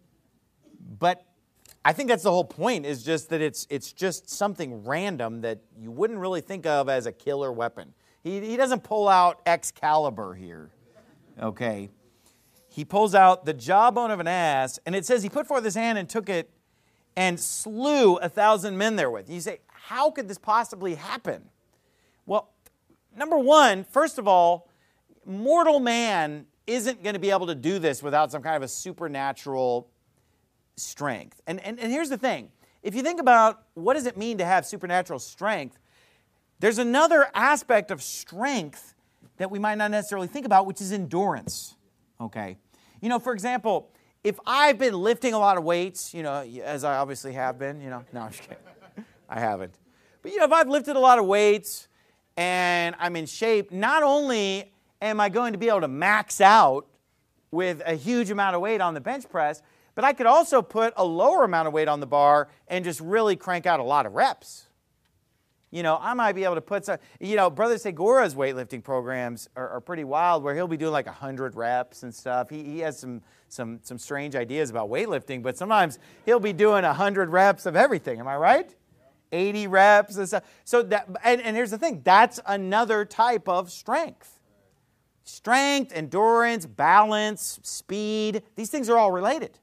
F: But I think that's the whole point, is just that it's it's just something random that you wouldn't really think of as a killer weapon. He, he doesn't pull out Excalibur here, okay? He pulls out the jawbone of an ass, and it says he put forth his hand and took it and slew a thousand men therewith. You say, how could this possibly happen? Well, number one, first of all, mortal man isn't going to be able to do this without some kind of a supernatural strength. And, and, and here's the thing. If you think about what does it mean to have supernatural strength, there's another aspect of strength that we might not necessarily think about, which is endurance. Okay? You know, for example, if I've been lifting a lot of weights, you know, as I obviously have been, you know, no, I'm just kidding. I haven't. But, you know, if I've lifted a lot of weights and I'm in shape, not only am I going to be able to max out with a huge amount of weight on the bench press, but I could also put a lower amount of weight on the bar and just really crank out a lot of reps. You know, I might be able to put some, you know, Brother Segura's weightlifting programs are, are pretty wild, where he'll be doing like one hundred reps and stuff. He, he has some, some, some strange ideas about weightlifting, but sometimes he'll be doing one hundred reps of everything. Am I right? eighty reps and stuff. So that, and, and here's the thing, that's another type of strength. Strength, endurance, balance, speed, these things are all related.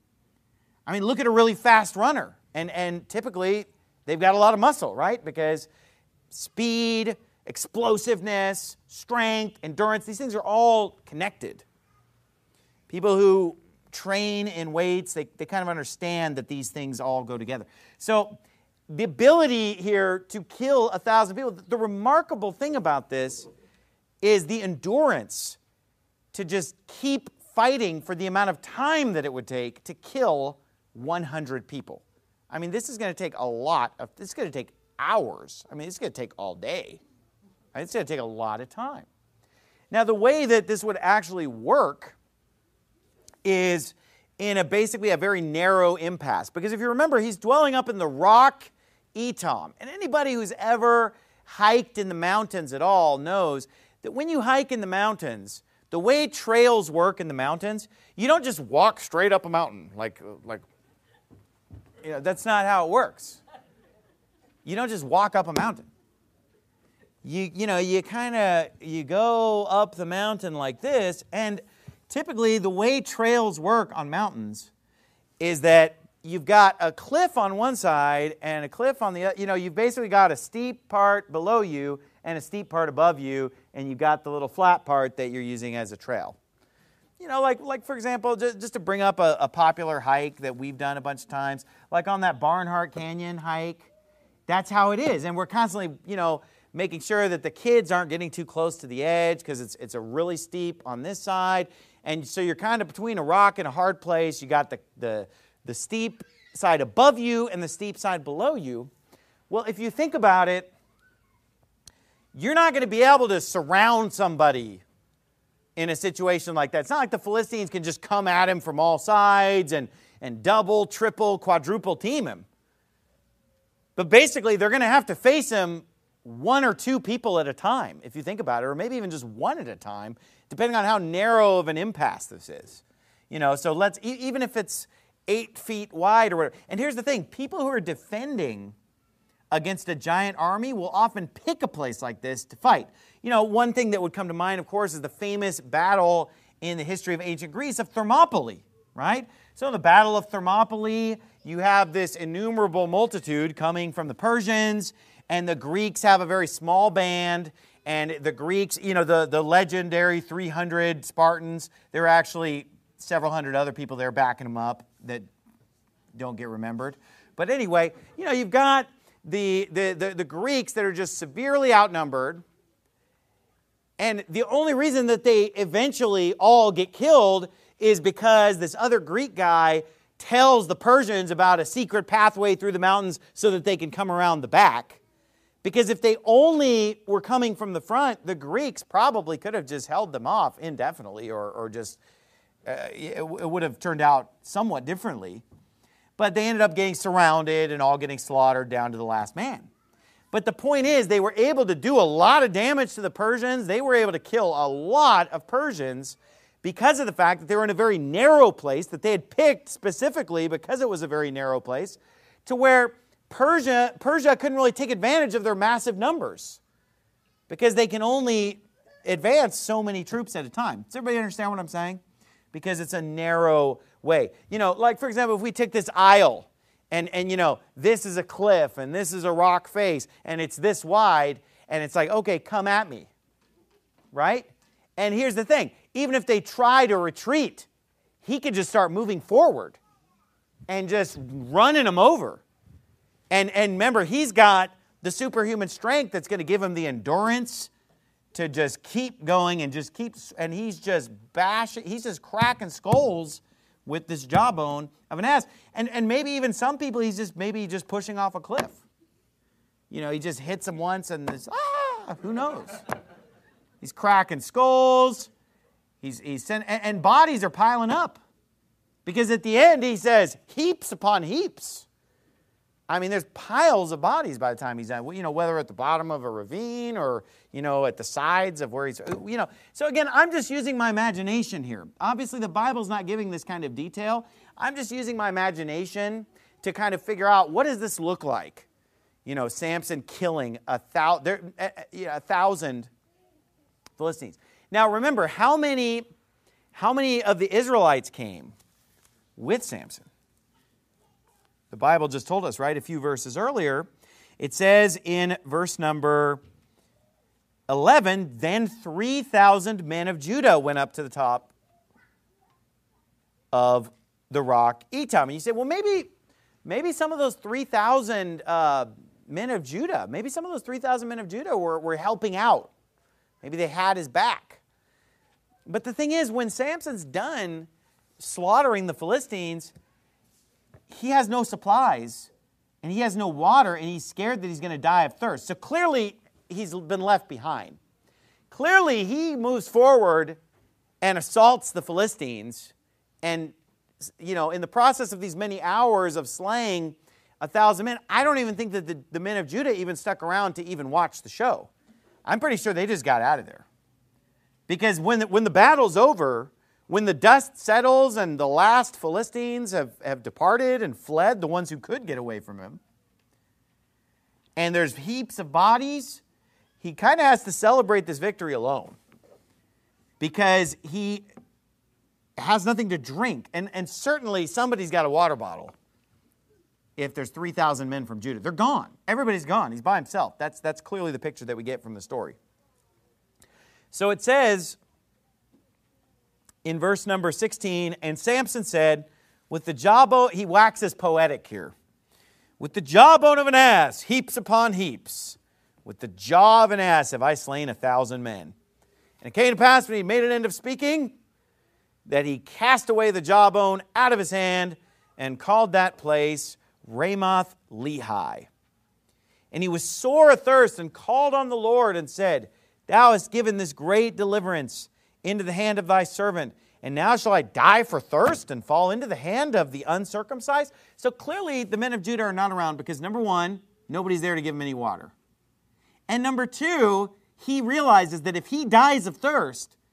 F: I mean, look at a really fast runner, and, and typically they've got a lot of muscle, right? Because speed, explosiveness, strength, endurance, these things are all connected. People who train in weights, they, they kind of understand that these things all go together. So the ability here to kill a thousand people, the remarkable thing about this is the endurance to just keep fighting for the amount of time that it would take to kill one hundred people. I mean, this is going to take a lot of, this is going to take hours. I mean, it's going to take all day. It's going to take a lot of time. Now, the way that this would actually work is in a basically a very narrow impasse. Because if you remember, he's dwelling up in the rock Etam. And anybody who's ever hiked in the mountains at all knows that when you hike in the mountains, the way trails work in the mountains, you don't just walk straight up a mountain. Like, like you know, that's not how it works. You don't just walk up a mountain. You, you know, you kind of, you go up the mountain like this, and typically the way trails work on mountains is that you've got a cliff on one side and a cliff on the other. You know, you've basically got a steep part below you and a steep part above you, and you've got the little flat part that you're using as a trail. You know, like, like for example, just, just to bring up a, a popular hike that we've done a bunch of times, like on that Barnhart Canyon hike, that's how it is. And we're constantly, you know, making sure that the kids aren't getting too close to the edge, because it's, it's a really steep on this side. And so you're kind of between a rock and a hard place. You got the, the, the steep side above you and the steep side below you. Well, if you think about it, you're not going to be able to surround somebody in a situation like that. It's not like the Philistines can just come at him from all sides and, and double, triple, quadruple team him. But basically, they're going to have to face him one or two people at a time, if you think about it, or maybe even just one at a time, depending on how narrow of an impasse this is. You know, so let's, e- even if it's eight feet wide or whatever. And here's the thing, people who are defending against a giant army will often pick a place like this to fight. You know, one thing that would come to mind, of course, is the famous battle in the history of ancient Greece of Thermopylae, right? So in the Battle of Thermopylae, you have this innumerable multitude coming from the Persians, and the Greeks have a very small band, and the Greeks, you know, the, the legendary three hundred Spartans, there are actually several hundred other people there backing them up that don't get remembered. But anyway, you know, you've got the, the, the, the Greeks that are just severely outnumbered, and the only reason that they eventually all get killed is because this other Greek guy tells the Persians about a secret pathway through the mountains so that they can come around the back. Because if they only were coming from the front, the Greeks probably could have just held them off indefinitely, or, or just, uh, it, it would have turned out somewhat differently. But they ended up getting surrounded and all getting slaughtered down to the last man. But the point is, they were able to do a lot of damage to the Persians. They were able to kill a lot of Persians because of the fact that they were in a very narrow place that they had picked specifically because it was a very narrow place, to where Persia, Persia couldn't really take advantage of their massive numbers because they can only advance so many troops at a time. Does everybody understand what I'm saying? Because it's a narrow way. You know, like for example, if we take this aisle, and, and you know, this is a cliff, and this is a rock face, and it's this wide, and it's like, okay, come at me, right? And here's the thing, even if they try to retreat, he could just start moving forward and just running them over. And, and remember, he's got the superhuman strength that's going to give him the endurance to just keep going and just keep, and he's just bashing, he's just cracking skulls with this jawbone of an ass. And, and maybe even some people, he's just maybe just pushing off a cliff. You know, he just hits them once and this, ah, who knows? He's cracking skulls. He's, he's sent, and, and bodies are piling up. Because at the end, he says, heaps upon heaps. I mean, there's piles of bodies by the time he's done. You know, whether at the bottom of a ravine or, you know, at the sides of where he's, you know. So again, I'm just using my imagination here. Obviously, the Bible's not giving this kind of detail. I'm just using my imagination to kind of figure out, what does this look like? You know, Samson killing a, thou, there, a, a thousand Philistines. Now, remember, how many, how many of the Israelites came with Samson? The Bible just told us, right, a few verses earlier. It says in verse number eleven, then three thousand men of Judah went up to the top of the rock Etam. And you say, well, maybe, maybe some of those three thousand uh, men of Judah, maybe some of those three thousand men of Judah were, were helping out. Maybe they had his back. But the thing is, when Samson's done slaughtering the Philistines, he has no supplies, and he has no water, and he's scared that he's going to die of thirst. So clearly, he's been left behind. Clearly, he moves forward and assaults the Philistines, and, you know, in the process of these many hours of slaying a thousand men, I don't even think that the, the men of Judah even stuck around to even watch the show. I'm pretty sure they just got out of there. Because when the, when the battle's over, when the dust settles and the last Philistines have, have departed and fled, the ones who could get away from him, and there's heaps of bodies, he kind of has to celebrate this victory alone. Because he has nothing to drink. And, and certainly somebody's got a water bottle if there's three thousand men from Judah. They're gone. Everybody's gone. He's by himself. That's, that's clearly the picture that we get from the story. So it says in verse number sixteen, and Samson said, with the jawbone, he waxes poetic here. With the jawbone of an ass, heaps upon heaps. With the jaw of an ass have I slain a thousand men. And it came to pass when he made an end of speaking, that he cast away the jawbone out of his hand and called that place Ramoth Lehi. And he was sore athirst and called on the Lord and said, Thou hast given this great deliverance into the hand of thy servant, and now shall I die for thirst and fall into the hand of the uncircumcised? So clearly the men of Judah are not around because, number one, nobody's there to give him any water. And number two, he realizes that if he dies of thirst,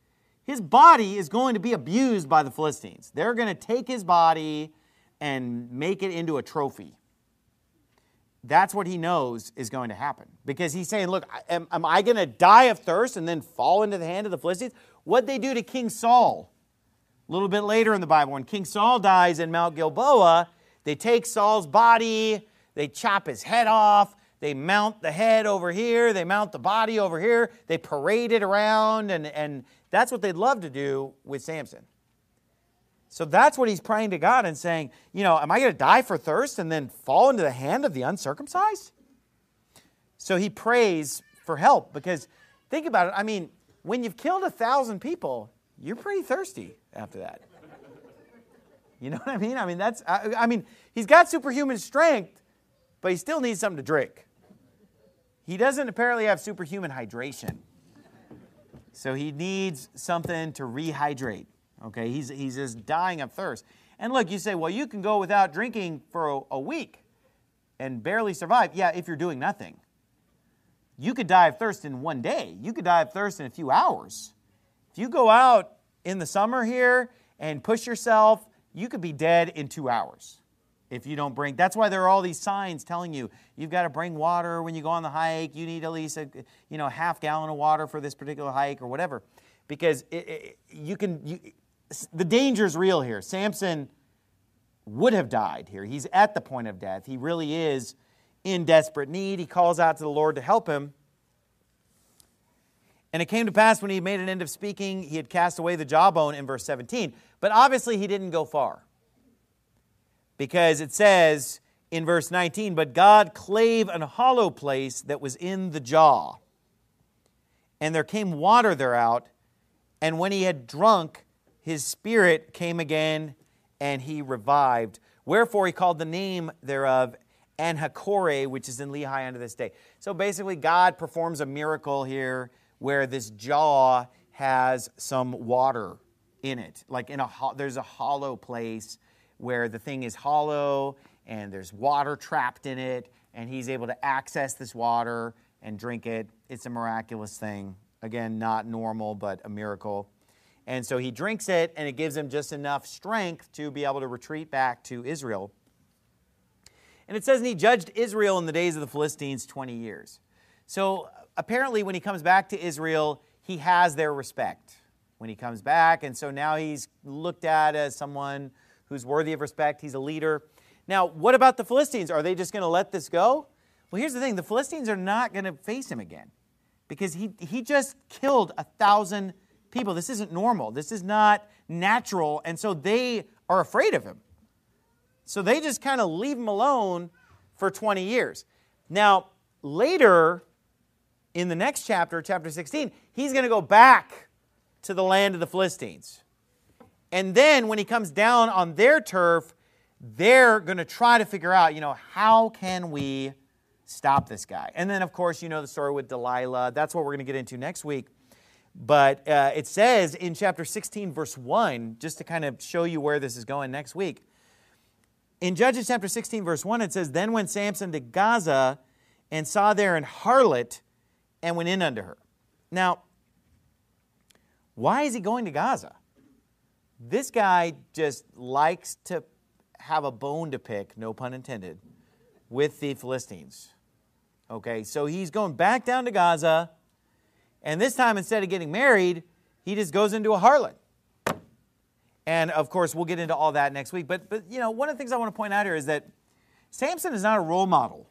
F: his body is going to be abused by the Philistines. They're going to take his body and make it into a trophy. That's what he knows is going to happen. Because he's saying, look, am, am I going to die of thirst and then fall into the hand of the Philistines? What'd they do to King Saul? A little bit later in the Bible, when King Saul dies in Mount Gilboa, they take Saul's body, they chop his head off, they mount the head over here, they mount the body over here, they parade it around, and, and that's what they'd love to do with Samson. So that's what he's praying to God and saying, you know, am I going to die for thirst and then fall into the hand of the uncircumcised? So he prays for help because think about it. I mean, when you've killed a thousand people, you're pretty thirsty after that. You know what I mean? I mean, that's, I, I mean, he's got superhuman strength, but he still needs something to drink. He doesn't apparently have superhuman hydration. So he needs something to rehydrate. Okay, he's, he's just dying of thirst. And look, you say, well, you can go without drinking for a, a week and barely survive. Yeah, if you're doing nothing. You could die of thirst in one day. You could die of thirst in a few hours. If you go out in the summer here and push yourself, you could be dead in two hours if you don't bring. That's why there are all these signs telling you you've got to bring water when you go on the hike. You need at least a you know half gallon of water for this particular hike or whatever, because it, it, you can. You, the danger's real here. Samson would have died here. He's at the point of death. He really is in desperate need. He calls out to the Lord to help him. And it came to pass when he made an end of speaking, he had cast away the jawbone in verse seventeen. But obviously he didn't go far. Because it says in verse nineteen, but God clave an hollow place that was in the jaw. And there came water thereout. And when he had drunk, his spirit came again, and he revived. Wherefore he called the name thereof Anhakore, which is in Lehi unto this day. So basically God performs a miracle here where this jaw has some water in it. Like in a there's a hollow place where the thing is hollow and there's water trapped in it, and he's able to access this water and drink it. It's a miraculous thing. Again, not normal, but a miracle. And so he drinks it, and it gives him just enough strength to be able to retreat back to Israel. And it says, and he judged Israel in the days of the Philistines twenty years. So apparently when he comes back to Israel, he has their respect when he comes back. And so now he's looked at as someone who's worthy of respect. He's a leader. Now, what about the Philistines? Are they just going to let this go? Well, here's the thing. The Philistines are not going to face him again because he, he just killed a thousand people. This isn't normal. This is not natural. And so they are afraid of him. So they just kind of leave him alone for twenty years. Now, later in the next chapter, chapter sixteen, he's going to go back to the land of the Philistines. And then when he comes down on their turf, they're going to try to figure out, you know, how can we stop this guy? And then, of course, you know the story with Delilah. That's what we're going to get into next week. But uh, it says in chapter sixteen, verse one, just to kind of show you where this is going next week. In Judges chapter sixteen, verse one, it says, then went Samson to Gaza and saw there an harlot and went in unto her. Now, why is he going to Gaza? This guy just likes to have a bone to pick, no pun intended, with the Philistines. Okay, so he's going back down to Gaza, and this time instead of getting married, he just goes into a harlot. And of course, we'll get into all that next week. But, but you know, one of the things I want to point out here is that Samson is not a role model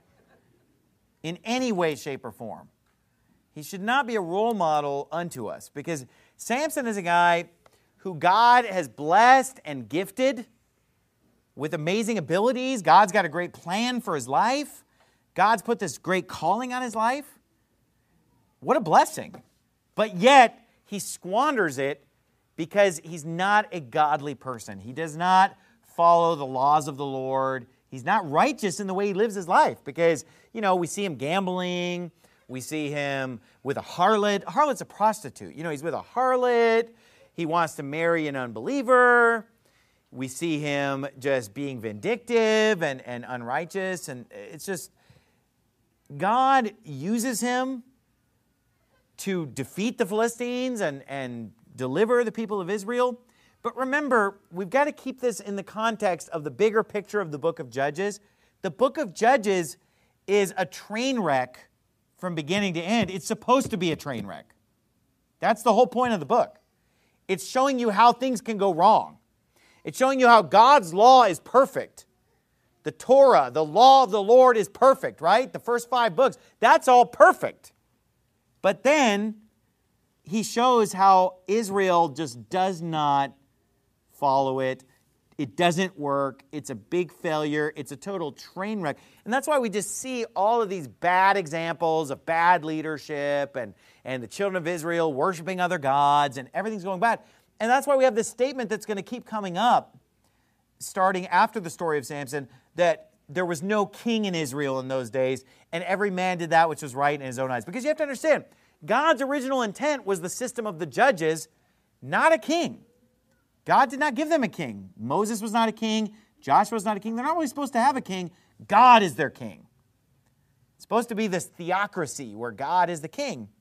F: in any way, shape, or form. He should not be a role model unto us because Samson is a guy who God has blessed and gifted with amazing abilities. God's got a great plan for his life. God's put this great calling on his life. What a blessing. But yet, he squanders it because he's not a godly person. He does not follow the laws of the Lord. He's not righteous in the way he lives his life because, you know, we see him gambling. We see him with a harlot. A harlot's a prostitute. You know, he's with a harlot. He wants to marry an unbeliever. We see him just being vindictive and, and unrighteous. And it's just, God uses him to defeat the Philistines and, and deliver the people of Israel. But remember, we've got to keep this in the context of the bigger picture of the book of Judges. The book of Judges is a train wreck from beginning to end. It's supposed to be a train wreck. That's the whole point of the book. It's showing you how things can go wrong. It's showing you how God's law is perfect. The Torah, the law of the Lord is perfect, right? The first five books, that's all perfect. But then he shows how Israel just does not follow it. It doesn't work. It's a big failure. It's a total train wreck. And that's why we just see all of these bad examples of bad leadership and, and the children of Israel worshiping other gods and everything's going bad. And that's why we have this statement that's going to keep coming up starting after the story of Samson, that there was no king in Israel in those days, and every man did that which was right in his own eyes. Because you have to understand, God's original intent was the system of the judges, not a king. God did not give them a king. Moses was not a king. Joshua was not a king. They're not really supposed to have a king. God is their king. It's supposed to be this theocracy where God is the king.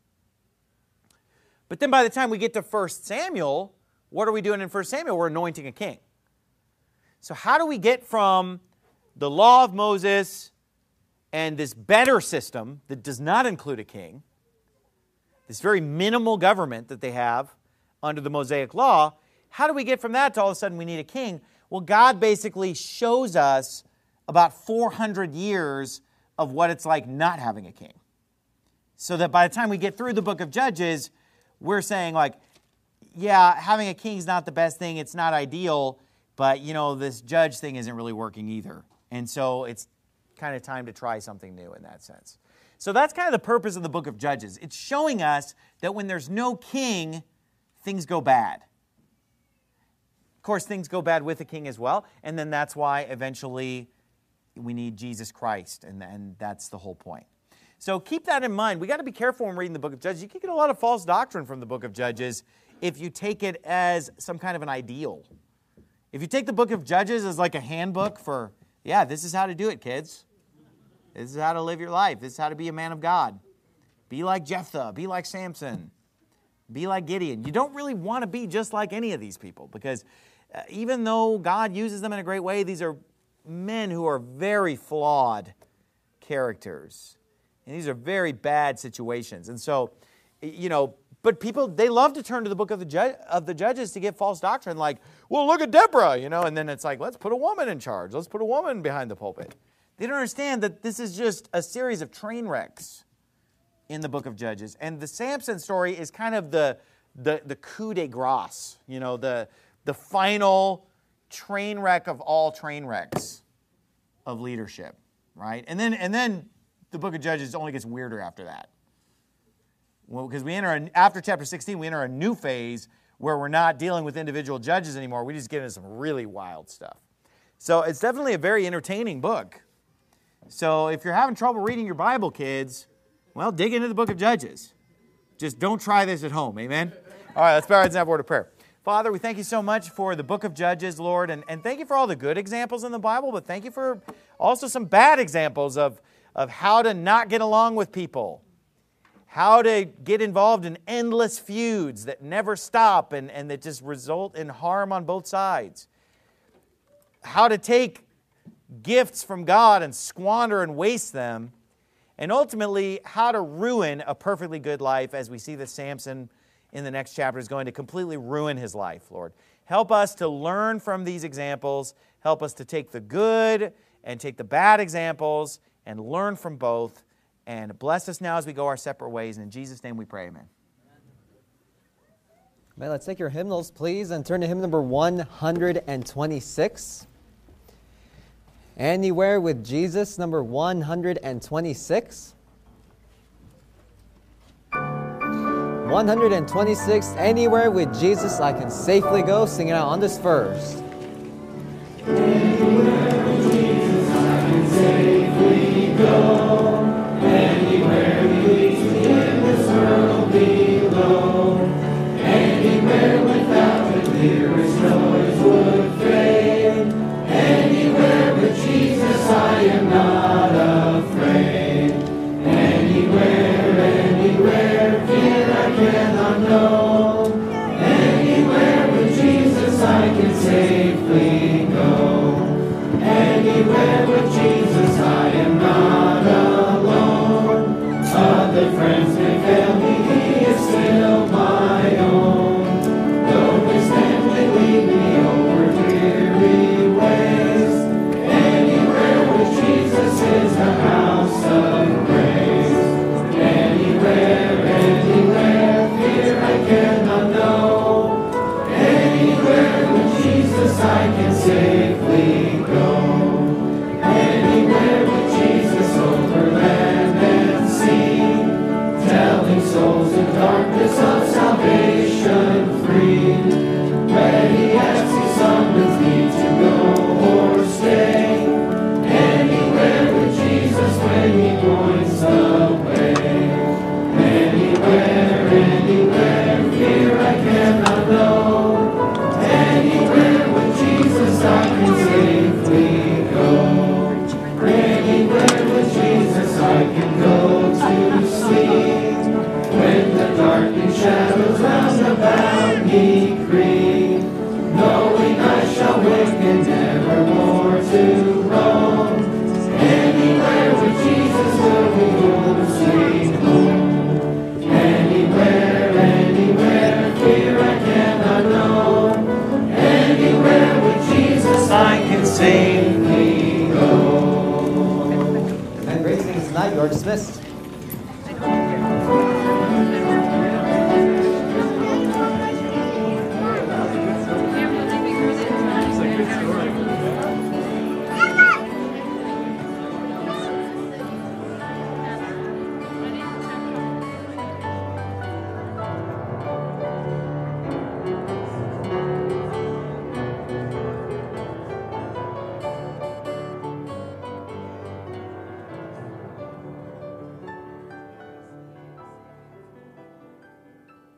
F: But then by the time we get to First Samuel, what are we doing in First Samuel? We're anointing a king. So how do we get from the law of Moses and this better system that does not include a king, this very minimal government that they have under the Mosaic law, how do we get from that to all of a sudden we need a king? Well, God basically shows us about four hundred years of what it's like not having a king. So that by the time we get through the book of Judges, we're saying like, yeah, having a king is not the best thing, it's not ideal, but you know, this judge thing isn't really working either. And so it's kind of time to try something new in that sense. So that's kind of the purpose of the book of Judges. It's showing us that when there's no king, things go bad. Of course, things go bad with a king as well, and then that's why eventually we need Jesus Christ, and, and that's the whole point. So keep that in mind. We got to be careful when reading the book of Judges. You can get a lot of false doctrine from the book of Judges if you take it as some kind of an ideal. If you take the book of Judges as like a handbook for, yeah, this is how to do it, kids. This is how to live your life. This is how to be a man of God. Be like Jephthah. Be like Samson. Be like Gideon. You don't really want to be just like any of these people because uh, even though God uses them in a great way, these are men who are very flawed characters. And these are very bad situations. And so, you know, but people, they love to turn to the book of the, ju- of the Judges to get false doctrine like, well, look at Deborah, you know, and then it's like, let's put a woman in charge. Let's put a woman behind the pulpit. They don't understand that this is just a series of train wrecks in the book of Judges. And the Samson story is kind of the, the, the coup de grace, you know, the, the final train wreck of all train wrecks of leadership, right? And then, and then the book of Judges only gets weirder after that. Well, because we enter, a, after chapter sixteen, we enter a new phase where we're not dealing with individual judges anymore. We just get into some really wild stuff. So it's definitely a very entertaining book. So if you're having trouble reading your Bible, kids, well, dig into the book of Judges. Just don't try this at home, amen? All right, let's bow our heads and have a word of prayer. Father, we thank you so much for the book of Judges, Lord, and, and thank you for all the good examples in the Bible, but thank you for also some bad examples of, of how to not get along with people, how to get involved in endless feuds that never stop and, and that just result in harm on both sides, how to take gifts from God and squander and waste them, and ultimately how to ruin a perfectly good life, as we see that Samson in the next chapter is going to completely ruin his life, Lord. Help us to learn from these examples. Help us to take the good and take the bad examples and learn from both. And bless us now as we go our separate ways. And in Jesus' name we pray, amen.
B: Man, let's take your hymnals, please, and turn to hymn number one hundred twenty-six. Anywhere with Jesus, number one hundred twenty-six. one hundred twenty-six, Anywhere with Jesus I Can Safely Go. Sing it out on this first.
C: Anywhere with Jesus I can safely go. Anywhere he leads me in this world below. Anywhere without the clearest noise would fade. Anywhere with Jesus I am not afraid. Anywhere, anywhere, fear I cannot know. Anywhere
B: that, you are dismissed.